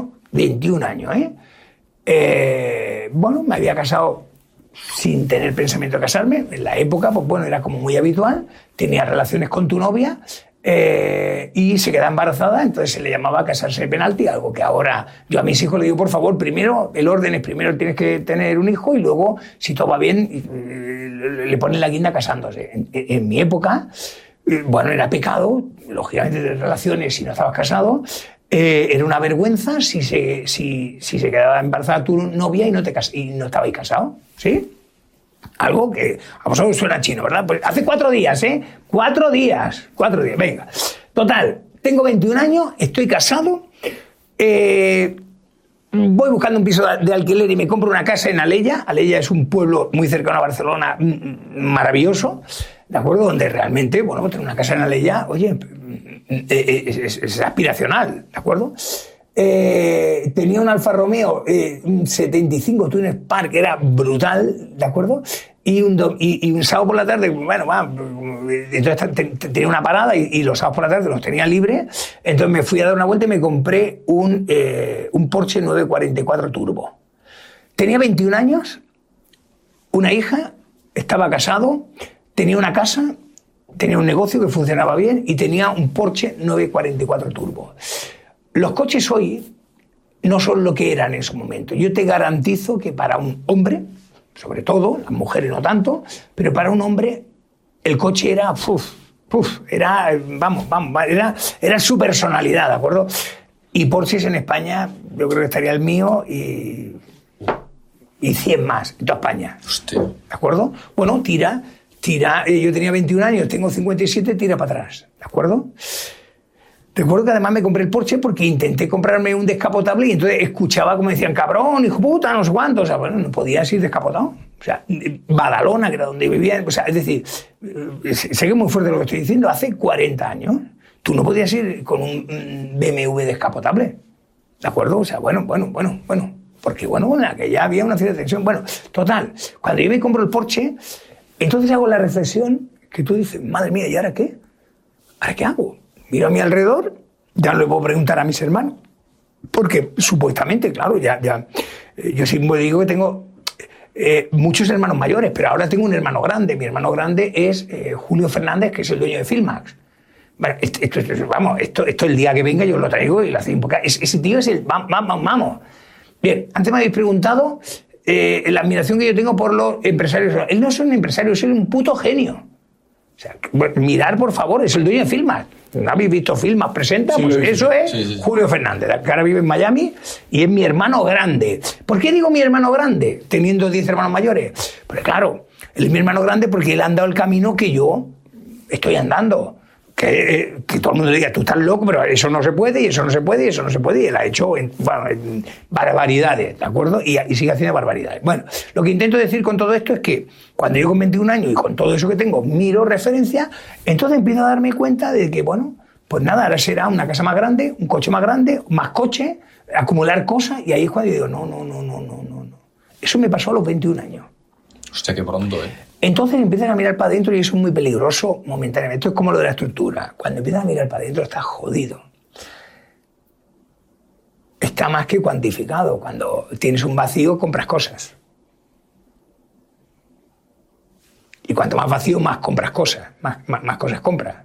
bueno, me había casado sin tener pensamiento de casarme. En la época, pues bueno, era como muy habitual. Tenía relaciones con tu novia. Y se queda embarazada, entonces se le llamaba casarse de penalti, algo que ahora yo a mis hijos les digo, por favor, primero, el orden es primero tienes que tener un hijo y luego, si todo va bien, le ponen la guinda casándose. En mi época, bueno, era pecado, lógicamente, de relaciones si no estabas casado, era una vergüenza si se quedaba embarazada tu novia y no estabais casados, ¿sí? Algo que a vosotros suena chino, ¿verdad? Pues hace 4 días, 4 días, venga. Total, tengo 21 años, estoy casado, voy buscando un piso de alquiler y me compro una casa en Alella. Alella es un pueblo muy cercano a Barcelona, maravilloso, ¿de acuerdo? Donde realmente, bueno, tener una casa en Alella, oye, es aspiracional, ¿de acuerdo? Tenía un Alfa Romeo 75 Twin Spark, que era brutal, ¿de acuerdo? Y un sábado por la tarde, bueno, entonces tenía una parada y los sábados por la tarde los tenía libres, entonces me fui a dar una vuelta y me compré un Porsche 944 Turbo. Tenía 21 años, una hija, estaba casado, tenía una casa, tenía un negocio que funcionaba bien y tenía un Porsche 944 Turbo. Los coches hoy no son lo que eran en su momento. Yo te garantizo que para un hombre, sobre todo, las mujeres no tanto, pero para un hombre el coche era, era su personalidad, ¿de acuerdo? Y Porsches en España, yo creo que estaría el mío y 100 más en toda España. Hostia. ¿De acuerdo? Bueno, tira, yo tenía 21 años, tengo 57, tira para atrás, ¿de acuerdo? Recuerdo que además me compré el Porsche porque intenté comprarme un descapotable y entonces escuchaba como decían, cabrón, hijo puta, no sé cuánto. O sea, bueno, no podías ir descapotado. O sea, Badalona, que era donde vivía. O sea, es decir, sé que es muy fuerte lo que estoy diciendo. Hace 40 años tú no podías ir con un BMW descapotable. ¿De acuerdo? O sea, bueno. Porque, bueno, en aquella había una cierta tensión. Bueno, total, cuando yo me compro el Porsche, entonces hago la reflexión que tú dices, madre mía, ¿y ahora qué? ¿Ahora qué hago? Miro a mi alrededor, ya no le puedo preguntar a mis hermanos, Porque supuestamente, claro, yo siempre digo que tengo muchos hermanos mayores, pero ahora tengo un hermano grande. Mi hermano grande es Julio Fernández, que es el dueño de Filmax. Bueno, esto el día que venga yo lo traigo y lo hacemos. Porque ese tío es el vamos. Bien, antes me habéis preguntado la admiración que yo tengo por los empresarios. Él no es un empresario, es un puto genio. O sea, mirar, por favor, es el dueño de Filmax. ¿No habéis visto Filmax presenta? Sí, Pues sí, eso es sí. Julio Fernández, que ahora vive en Miami y es mi hermano grande. ¿Por qué digo mi hermano grande, teniendo 10 hermanos mayores? Pues claro, él es mi hermano grande porque él ha andado el camino que yo estoy andando. Que todo el mundo le diga, tú estás loco, pero eso no se puede, y eso no se puede, y eso no se puede, y él ha hecho en barbaridades, ¿de acuerdo? Y sigue haciendo barbaridades. Bueno, lo que intento decir con todo esto es que cuando yo con 21 años y con todo eso que tengo miro referencias, entonces empiezo a darme cuenta de que, bueno, pues nada, ahora será una casa más grande, un coche más grande, más coche, acumular cosas, y ahí es cuando yo digo, no. Eso me pasó a los 21 años. Hostia, qué pronto, Entonces empiezas a mirar para adentro y eso es muy peligroso momentáneamente. Esto es como lo de la estructura. Cuando empiezas a mirar para adentro estás jodido. Está más que cuantificado. Cuando tienes un vacío compras cosas. Y cuanto más vacío, más compras cosas. Más cosas compras.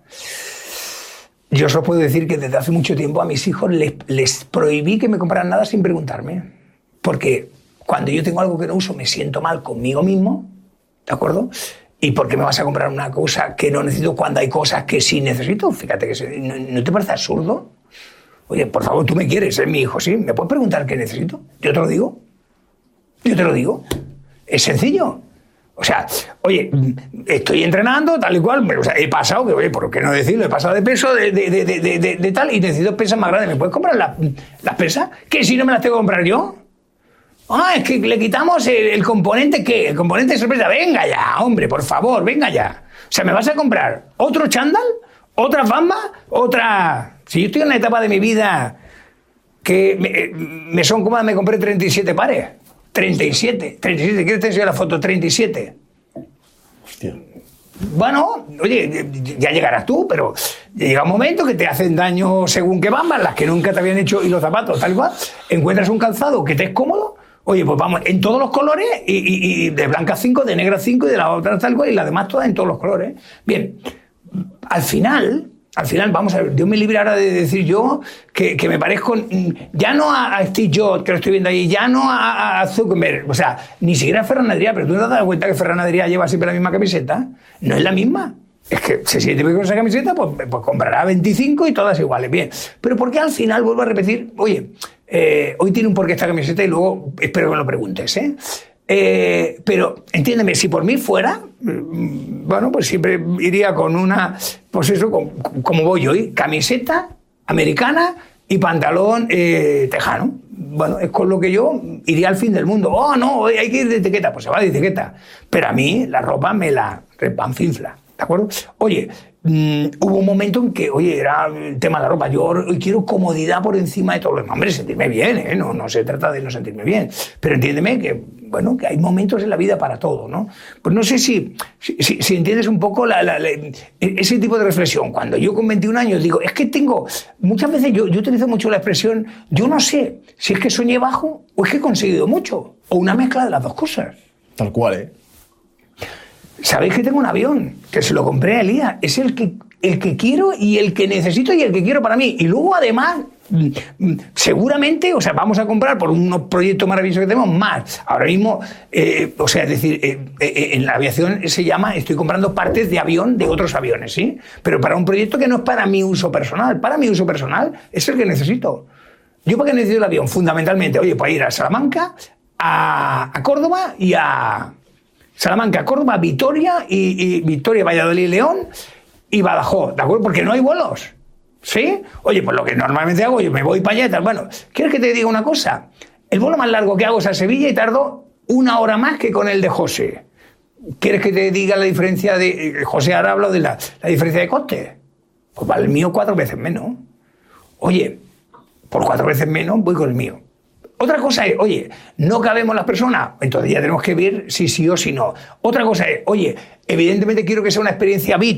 Yo os puedo decir que desde hace mucho tiempo a mis hijos les prohibí que me compraran nada sin preguntarme. Porque cuando yo tengo algo que no uso me siento mal conmigo mismo. ¿De acuerdo? ¿Y por qué me vas a comprar una cosa que no necesito cuando hay cosas que sí necesito? Fíjate que ¿no te parece absurdo? Oye, por favor, tú me quieres, es mi hijo, ¿sí? ¿Me puedes preguntar qué necesito? Yo te lo digo. Es sencillo. O sea, oye, estoy entrenando, tal y cual, o sea, he pasado, que oye, ¿por qué no decirlo? He pasado de peso, de tal, y necesito pesas más grandes. ¿Me puedes comprar las pesas? ¿Que si no me las tengo que comprar yo? Es que le quitamos el componente, ¿qué? El componente de sorpresa. Venga ya, hombre, por favor, venga ya. O sea, ¿me vas a comprar otro chándal? ¿Otra bamba? ¿Otra...? Si yo estoy en una etapa de mi vida que me son cómodas, me compré 37 pares. 37. ¿Quieres te enseñar la foto? 37. Hostia. Bueno, oye, ya llegarás tú, pero llega un momento que te hacen daño según qué bambas, las que nunca te habían hecho, y los zapatos, tal cual. Encuentras un calzado que te es cómodo. Oye, pues vamos, en todos los colores, y de blanca 5, de negra 5, y de la otra tal cual, y las demás todas en todos los colores. Bien, al final, vamos a ver, Dios me libre ahora de decir yo que me parezco, ya no a Steve Jobs, que lo estoy viendo ahí, ya no a Zuckerberg, o sea, ni siquiera a Ferran Adrià, pero tú no te has dado cuenta que Ferran Adrià lleva siempre la misma camiseta. No es la misma. Es que se siente bien con esa camiseta, pues comprará 25 y todas iguales. Bien, pero ¿por qué al final vuelvo a repetir? Oye, hoy tiene un porqué esta camiseta y luego espero que me lo preguntes, pero entiéndeme, si por mí fuera, bueno, pues siempre iría con una, pues eso, como voy hoy, camiseta americana y pantalón tejano. Bueno, es con lo que yo iría al fin del mundo. Oh, no, hay que ir de etiqueta, pues se va de etiqueta. Pero a mí la ropa me la repanfinfla. ¿De acuerdo? Oye, hubo un momento en que, oye, era el tema de la ropa. Yo hoy quiero comodidad por encima de todo lo demás. Hombre, sentirme bien, No se trata de no sentirme bien. Pero entiéndeme que, bueno, que hay momentos en la vida para todo, ¿no? Pues no sé si entiendes un poco ese tipo de reflexión. Cuando yo con 21 años digo, es que tengo... Muchas veces yo utilizo mucho la expresión, yo no sé si es que soñé bajo o es que he conseguido mucho. O una mezcla de las dos cosas. Tal cual, ¿Sabéis que tengo un avión? Que se lo compré a Elías. Es el que quiero y el que necesito y el que quiero para mí. Y luego, además, seguramente, o sea, vamos a comprar por unos proyectos maravillosos que tenemos más. Ahora mismo, o sea, es decir, en la aviación se llama, estoy comprando partes de avión de otros aviones, ¿sí? Pero para un proyecto que no es para mi uso personal. Para mi uso personal es el que necesito. ¿Yo para qué necesito el avión? Fundamentalmente, oye, para ir a Salamanca, a Córdoba y a... Salamanca, Córdoba, Vitoria y Vitoria, Valladolid, León y Badajoz, ¿de acuerdo? Porque no hay vuelos, ¿sí? Oye, pues lo que normalmente hago, yo me voy para allá y tal. Bueno, ¿quieres que te diga una cosa? El vuelo más largo que hago es a Sevilla y tardo 1 hora más que con el de José. ¿Quieres que te diga la diferencia de... José ahora habla de la diferencia de coste? Pues vale el mío 4 veces menos. Oye, por 4 veces menos voy con el mío. Otra cosa es, oye, no cabemos las personas, entonces ya tenemos que ver si sí o si no. Otra cosa es, oye, evidentemente quiero que sea una experiencia VIP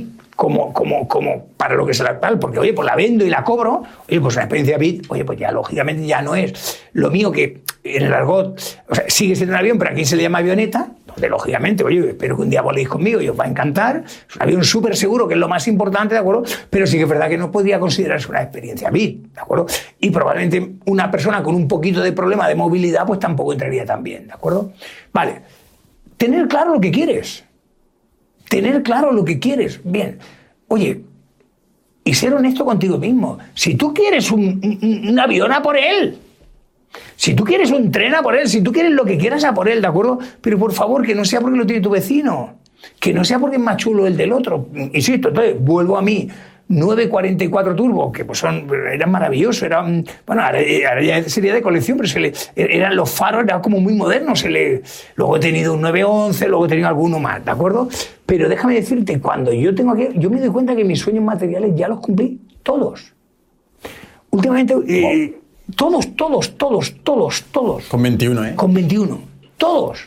como para lo que se la tal, porque oye, pues la vendo y la cobro, oye, pues una experiencia VIP, oye, pues ya lógicamente ya no es lo mío que en el argot, o sea, sigue siendo un avión, pero aquí se le llama avioneta, donde lógicamente, oye, espero que un día voléis conmigo y os va a encantar, es un avión súper seguro, que es lo más importante, ¿de acuerdo? Pero sí que es verdad que no podría considerarse una experiencia VIP, ¿de acuerdo? Y probablemente una persona con un poquito de problema de movilidad, pues tampoco entraría tan bien, ¿de acuerdo? Vale, tener claro lo que quieres. Tener claro lo que quieres. Bien, oye, y ser honesto contigo mismo. Si tú quieres un avión, a por él. Si tú quieres un tren, a por él. Si tú quieres lo que quieras, a por él, ¿de acuerdo? Pero por favor, que no sea porque lo tiene tu vecino. Que no sea porque es más chulo el del otro. Insisto, entonces, vuelvo a mí. 944 Turbo, que pues eran maravillosos, eran, bueno, ahora ya sería de colección, pero eran los faros, eran como muy modernos. Luego he tenido un 911, luego he tenido alguno más, ¿de acuerdo? Pero déjame decirte, cuando yo tengo aquí, yo me doy cuenta que mis sueños materiales ya los cumplí todos. Últimamente, todos. Con 21, ¿eh? Con 21, todos.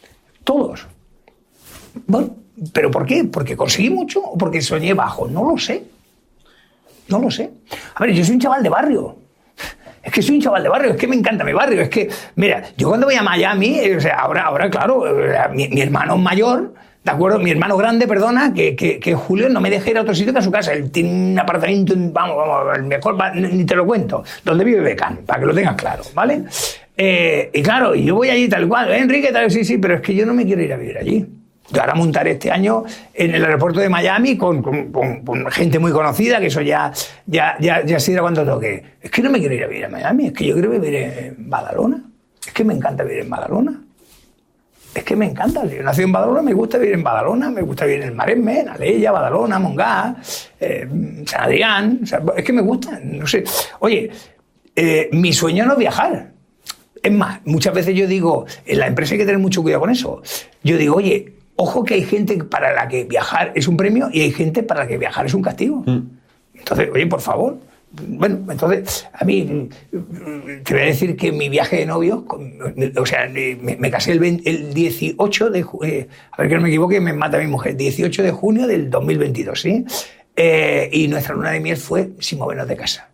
Bueno, ¿pero por qué? ¿Porque conseguí mucho o porque soñé bajo? No lo sé. A ver, yo soy un chaval de barrio. Es que me encanta mi barrio. Es que, mira, yo cuando voy a Miami, o sea, ahora claro, mi hermano mayor, ¿de acuerdo? Mi hermano grande, perdona, que Julio no me deja ir a otro sitio que a su casa. Él tiene un apartamento, vamos, el mejor, ni te lo cuento, donde vive Beckham, para que lo tengas claro, ¿vale? Y claro, yo voy allí tal cual, Enrique, tal, sí, pero es que yo no me quiero ir a vivir allí. Yo ahora montaré este año en el aeropuerto de Miami con gente muy conocida, que eso ya se dirá cuando toque. Es que no me quiero ir a vivir a Miami, es que yo quiero vivir en Badalona. Es que me encanta vivir en Badalona. Es que me encanta. Yo nací en Badalona, me gusta vivir en Badalona, me gusta vivir en el Maresme, en Alella, Badalona, Mongá, San Adrián. O sea, es que me gusta, no sé. Oye, mi sueño no es viajar. Es más, muchas veces yo digo, en la empresa hay que tener mucho cuidado con eso. Yo digo, oye, ojo que hay gente para la que viajar es un premio y hay gente para la que viajar es un castigo. Entonces, oye, por favor. Bueno, entonces, a mí, te voy a decir que mi viaje de novio, o sea, me casé el 18 de junio, a ver que no me equivoque, me mata mi mujer, 18 de junio del 2022, ¿sí? Y nuestra luna de miel fue sin movernos de casa.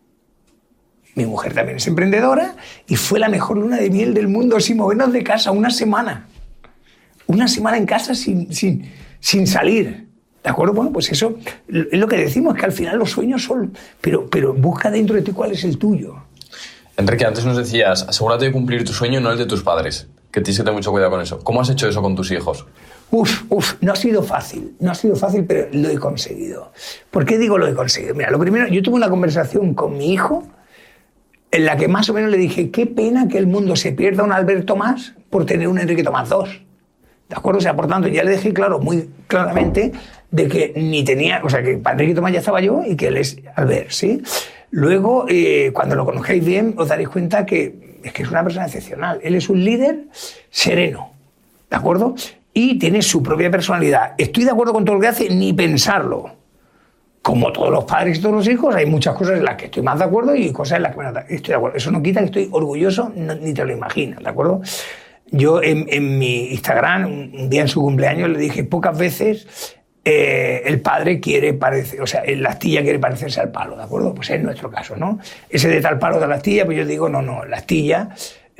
Mi mujer también es emprendedora y fue la mejor luna de miel del mundo sin movernos de casa, una semana. Una semana en casa sin salir. ¿De acuerdo? Bueno, pues eso es lo que decimos, que al final los sueños son... Pero busca dentro de ti cuál es el tuyo. Enrique, antes nos decías, asegúrate de cumplir tu sueño, no el de tus padres. Que tienes que tener mucho cuidado con eso. ¿Cómo has hecho eso con tus hijos? No ha sido fácil, pero lo he conseguido. ¿Por qué digo lo he conseguido? Mira, lo primero, yo tuve una conversación con mi hijo en la que más o menos le dije, qué pena que el mundo se pierda un Alberto más por tener un Enrique Tomás II. ¿De acuerdo? O sea, por tanto, ya le dejé claro, muy claramente, de que ni tenía... O sea, que para Enrique Tomás ya estaba yo y que él es Albert, ¿sí? Luego, cuando lo conozcáis bien, os daréis cuenta que es una persona excepcional. Él es un líder sereno, ¿de acuerdo? Y tiene su propia personalidad. Estoy de acuerdo con todo lo que hace, ni pensarlo. Como todos los padres y todos los hijos, hay muchas cosas en las que estoy más de acuerdo y cosas en las que no estoy de acuerdo. Eso no quita que estoy orgulloso, ni te lo imaginas, ¿de acuerdo? Yo en mi Instagram, un día en su cumpleaños, le dije, pocas veces el padre quiere parecer, o sea, la astilla quiere parecerse al palo, ¿de acuerdo? Pues es nuestro caso, ¿no? Ese de tal palo de la astilla, pues yo digo, no, la astilla,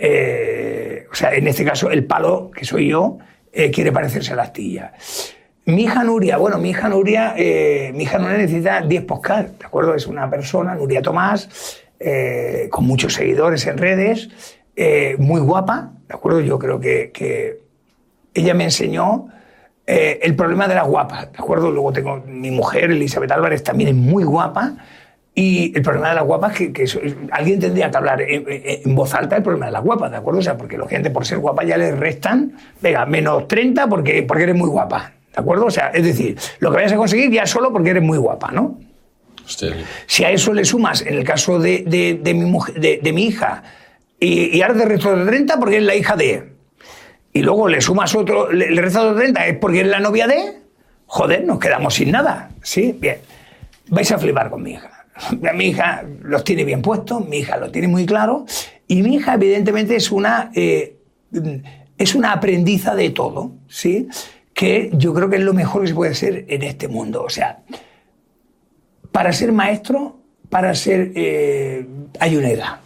o sea, en este caso el palo, que soy yo, quiere parecerse a la astilla. Mi hija Nuria necesita 10 podcasts, ¿de acuerdo? Es una persona, Nuria Tomás, con muchos seguidores en redes, muy guapa, ¿de acuerdo? Yo creo que ella me enseñó el problema de las guapas, ¿de acuerdo? Luego tengo mi mujer, Elizabeth Álvarez, también es muy guapa, y el problema de las guapas es que alguien tendría que hablar en voz alta el problema de las guapas, ¿de acuerdo? O sea, porque la gente por ser guapa ya le restan, venga, menos 30 porque eres muy guapa, ¿de acuerdo? O sea, es decir, lo que vayas a conseguir ya solo porque eres muy guapa, ¿no? Hostia. Si a eso le sumas, en el caso de mi mujer, de mi hija, y ahora te resto de 30 porque es la hija de... Y luego le sumas otro, le restas de 30 es porque es la novia de... Joder, nos quedamos sin nada, ¿sí? Bien, vais a flipar con mi hija. Mi hija los tiene bien puestos, mi hija lo tiene muy claro, y mi hija evidentemente es una aprendiza de todo, ¿sí? que yo creo que es lo mejor que se puede hacer en este mundo. O sea, para ser maestro, hay una edad.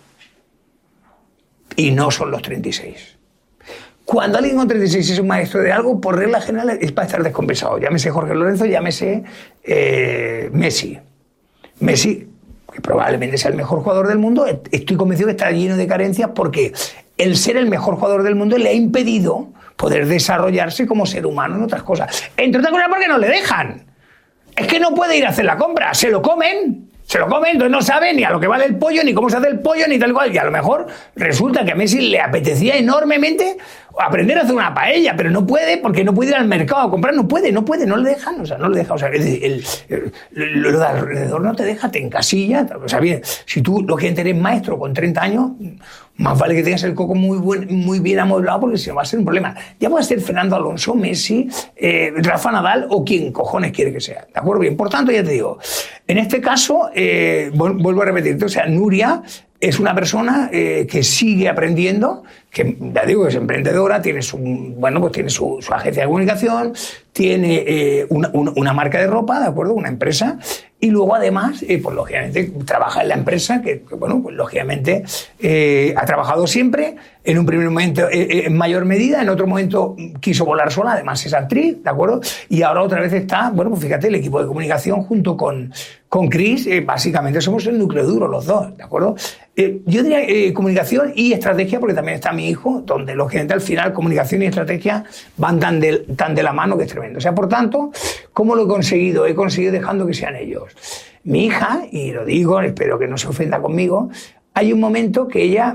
Y no son los 36. Cuando alguien con 36 es un maestro de algo, por regla general es para estar descompensado. Llámese Jorge Lorenzo, llámese Messi. Messi, que probablemente sea el mejor jugador del mundo, estoy convencido que está lleno de carencias porque el ser el mejor jugador del mundo le ha impedido poder desarrollarse como ser humano en otras cosas. Entre otras cosas porque no le dejan. Es que no puede ir a hacer la compra, se lo comen, entonces no sabe ni a lo que vale el pollo, ni cómo se hace el pollo, ni tal cual. Y a lo mejor resulta que a Messi le apetecía enormemente aprender a hacer una paella, pero no puede porque no puede ir al mercado a comprar, no le dejan, no le dejan. O sea, lo de alrededor no te deja, te encasilla. O sea, bien, si tú lo que eres maestro con 30 años, más vale que tengas el coco muy bien amueblado porque si no va a ser un problema. Ya puede ser Fernando Alonso, Messi, Rafa Nadal o quien cojones quiere que sea. ¿De acuerdo? Bien, por tanto, ya te digo, en este caso, vuelvo a repetirte, o sea, Nuria es una persona que sigue aprendiendo, que ya digo que es emprendedora, tiene tiene su agencia de comunicación, tiene una marca de ropa, ¿de acuerdo? Una empresa, y luego además, pues lógicamente trabaja en la empresa que pues lógicamente ha trabajado siempre, en un primer momento en mayor medida, en otro momento quiso volar sola, además es actriz, ¿de acuerdo? Y ahora otra vez está, pues fíjate, el equipo de comunicación junto con Chris, básicamente somos el núcleo duro los dos, ¿de acuerdo? Yo diría comunicación y estrategia, porque también está mi hijo, donde lógicamente al final comunicación y estrategia van tan de la mano que es tremendo. O sea, por tanto, ¿cómo lo he conseguido? He conseguido dejando que sean ellos. Mi hija, y lo digo, espero que no se ofenda conmigo, hay un momento que ella,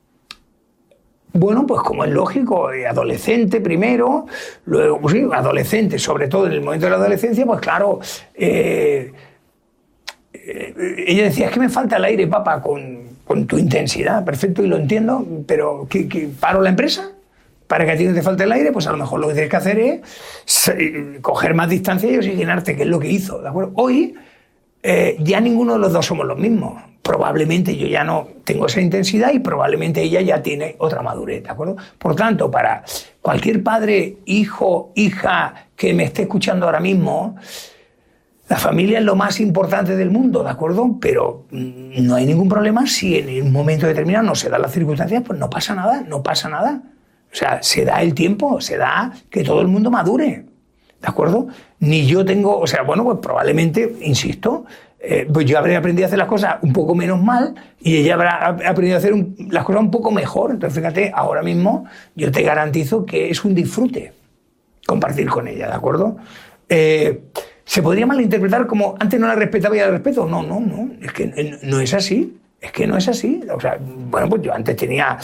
pues como es lógico, adolescente primero, luego, pues sí, adolescente, sobre todo en el momento de la adolescencia, pues claro, ella decía, es que me falta el aire, papá, con tu intensidad, perfecto, y lo entiendo, pero ¿que paro la empresa? Para que a ti no te falte el aire, pues a lo mejor lo que tienes que hacer es coger más distancia y oxigenarte, que es lo que hizo, ¿de acuerdo? Hoy ya ninguno de los dos somos los mismos. Probablemente yo ya no tengo esa intensidad y probablemente ella ya tiene otra madurez, ¿de acuerdo? Por tanto, para cualquier padre, hijo, hija que me esté escuchando ahora mismo, la familia es lo más importante del mundo, ¿de acuerdo? Pero no hay ningún problema si en un momento determinado no se dan las circunstancias, pues no pasa nada. O sea, se da el tiempo, se da que todo el mundo madure, ¿de acuerdo? Ni yo tengo, o sea, pues probablemente, insisto, pues yo habré aprendido a hacer las cosas un poco menos mal y ella habrá aprendido a hacer las cosas un poco mejor. Entonces, fíjate, ahora mismo yo te garantizo que es un disfrute compartir con ella, ¿de acuerdo? ¿Se podría malinterpretar como antes no la respetaba y la respeto? No, es que no es así. Es que no es así. O sea, pues yo antes tenía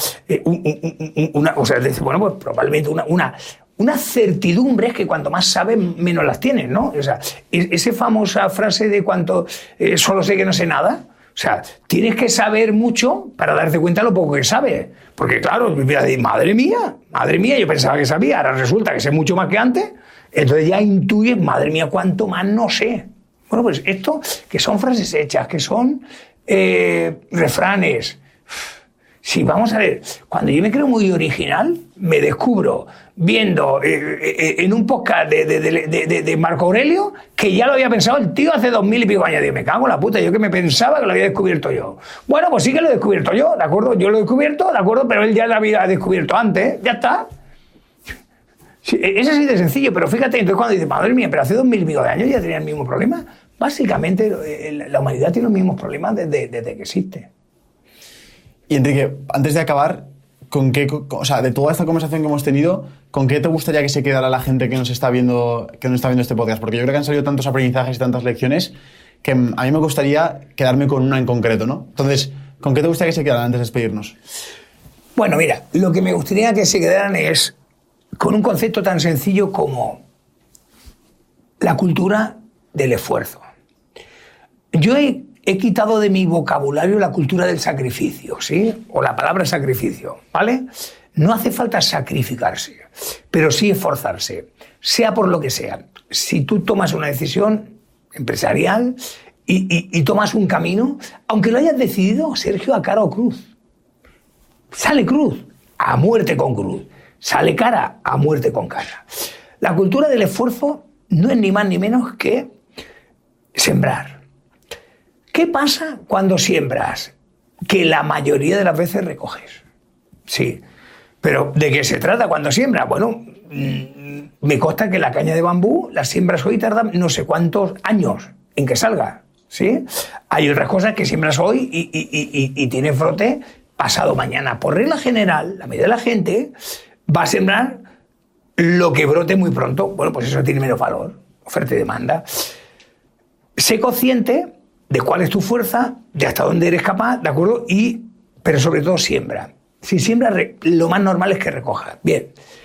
pues probablemente una certidumbre, es que cuanto más sabes, menos las tienes, ¿no? O sea, esa famosa frase de cuanto solo sé que no sé nada. O sea, tienes que saber mucho para darte cuenta de lo poco que sabes. Porque claro, madre mía, yo pensaba que sabía, ahora resulta que sé mucho más que antes. Entonces ya intuyes, madre mía, cuánto más no sé. Bueno, pues esto, que son frases hechas, que son refranes. Sí, vamos a ver, cuando yo me creo muy original, me descubro viendo en un podcast de Marco Aurelio que ya lo había pensado el tío hace 2000 y pico años. Digo, me cago en la puta, yo que me pensaba que lo había descubierto yo. Bueno, pues sí que lo he descubierto yo, ¿de acuerdo? Yo lo he descubierto, ¿de acuerdo? Pero él ya lo había descubierto antes, ya está. Sí, es así de sencillo, pero fíjate, entonces cuando dices, madre mía, pero hace 2000 y pico de años ya tenía el mismo problema. Básicamente, la humanidad tiene los mismos problemas desde que existe. Y Enrique, antes de acabar, de toda esta conversación que hemos tenido, ¿con qué te gustaría que se quedara la gente que nos está viendo este podcast? Porque yo creo que han salido tantos aprendizajes y tantas lecciones que a mí me gustaría quedarme con una en concreto, ¿no? Entonces, ¿con qué te gustaría que se quedaran antes de despedirnos? Bueno, mira, lo que me gustaría que se quedaran es con un concepto tan sencillo como la cultura del esfuerzo. Yo he quitado de mi vocabulario la cultura del sacrificio, ¿sí? O la palabra sacrificio, ¿vale? No hace falta sacrificarse, pero sí esforzarse, sea por lo que sea. Si tú tomas una decisión empresarial y tomas un camino, aunque lo hayas decidido, Sergio, a cara o cruz. Sale cruz, a muerte con cruz. Sale cara, a muerte con cara. La cultura del esfuerzo no es ni más ni menos que sembrar. ¿Qué pasa cuando siembras? Que la mayoría de las veces recoges. Sí. Pero ¿de qué se trata cuando siembras? Bueno, me consta que la caña de bambú, las siembras hoy tardan no sé cuántos años en que salga. ¿Sí? Hay otras cosas que siembras hoy y tienen frote pasado mañana. Por regla general, la mayoría de la gente va a sembrar lo que brote muy pronto. Bueno, pues eso tiene menos valor, oferta y demanda. Sé consciente de cuál es tu fuerza, de hasta dónde eres capaz, ¿de acuerdo? Pero sobre todo siembra. Si siembras, lo más normal es que recojas. Bien.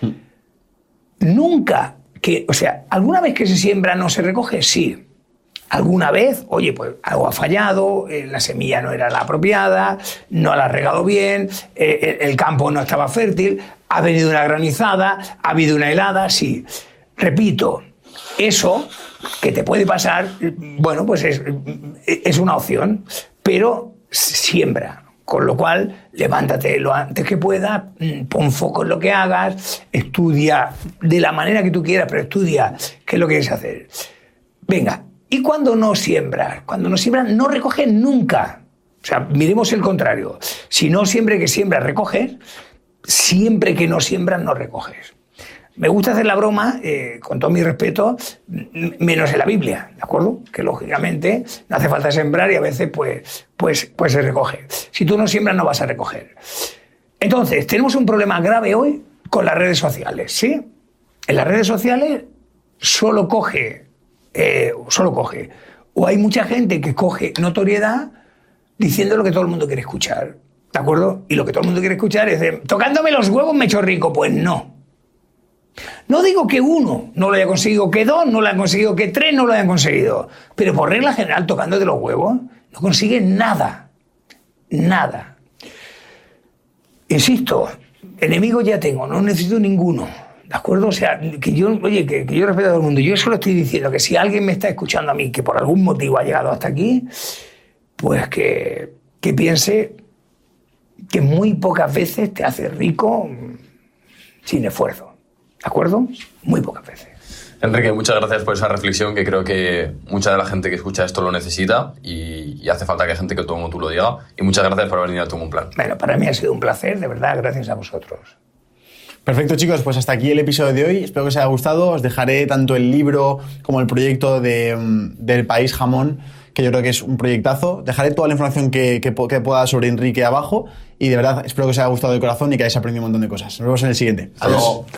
Nunca que, o sea, ¿alguna vez que se siembra no se recoge? Sí. Alguna vez, oye, pues algo ha fallado, la semilla no era la apropiada, no la has regado bien, el campo no estaba fértil, ha venido una granizada, ha habido una helada, sí. Repito, eso que te puede pasar, bueno, pues es una opción, pero siembra. Con lo cual, levántate lo antes que puedas, pon foco en lo que hagas, estudia de la manera que tú quieras, pero estudia qué es lo que quieres hacer. Venga. ¿Y cuando no siembras? Cuando no siembras, no recoges nunca. O sea, miremos el contrario. Si no siempre que siembras, recoges. Siempre que no siembras, no recoges. Me gusta hacer la broma, con todo mi respeto, menos en la Biblia, ¿de acuerdo? Que lógicamente no hace falta sembrar y a veces pues se recoge. Si tú no siembras, no vas a recoger. Entonces, tenemos un problema grave hoy con las redes sociales, ¿sí? En las redes sociales solo coge. O hay mucha gente que coge notoriedad diciendo lo que todo el mundo quiere escuchar, ¿de acuerdo? Y lo que todo el mundo quiere escuchar es de, tocándome los huevos me echo rico. Pues no. No digo que uno no lo haya conseguido, que dos no lo hayan conseguido, que tres no lo hayan conseguido, pero por regla general, tocándote los huevos, no consigues nada. Nada. Insisto, enemigos ya tengo, no necesito ninguno. ¿De acuerdo? O sea, que yo respeto a todo el mundo. Yo solo estoy diciendo que si alguien me está escuchando a mí que por algún motivo ha llegado hasta aquí, pues que piense que muy pocas veces te hace rico sin esfuerzo. ¿De acuerdo? Muy pocas veces. Enrique, muchas gracias por esa reflexión, que creo que mucha de la gente que escucha esto lo necesita y hace falta que haya gente que como tú lo diga. Y muchas gracias por haber venido a Tengo un Plan. Bueno, para mí ha sido un placer, de verdad, gracias a vosotros. Perfecto, chicos, pues hasta aquí el episodio de hoy. Espero que os haya gustado. Os dejaré tanto el libro como el proyecto del País Jamón, que yo creo que es un proyectazo. Dejaré toda la información que pueda sobre Enrique abajo y de verdad espero que os haya gustado de corazón y que hayáis aprendido un montón de cosas. Nos vemos en el siguiente. Adiós.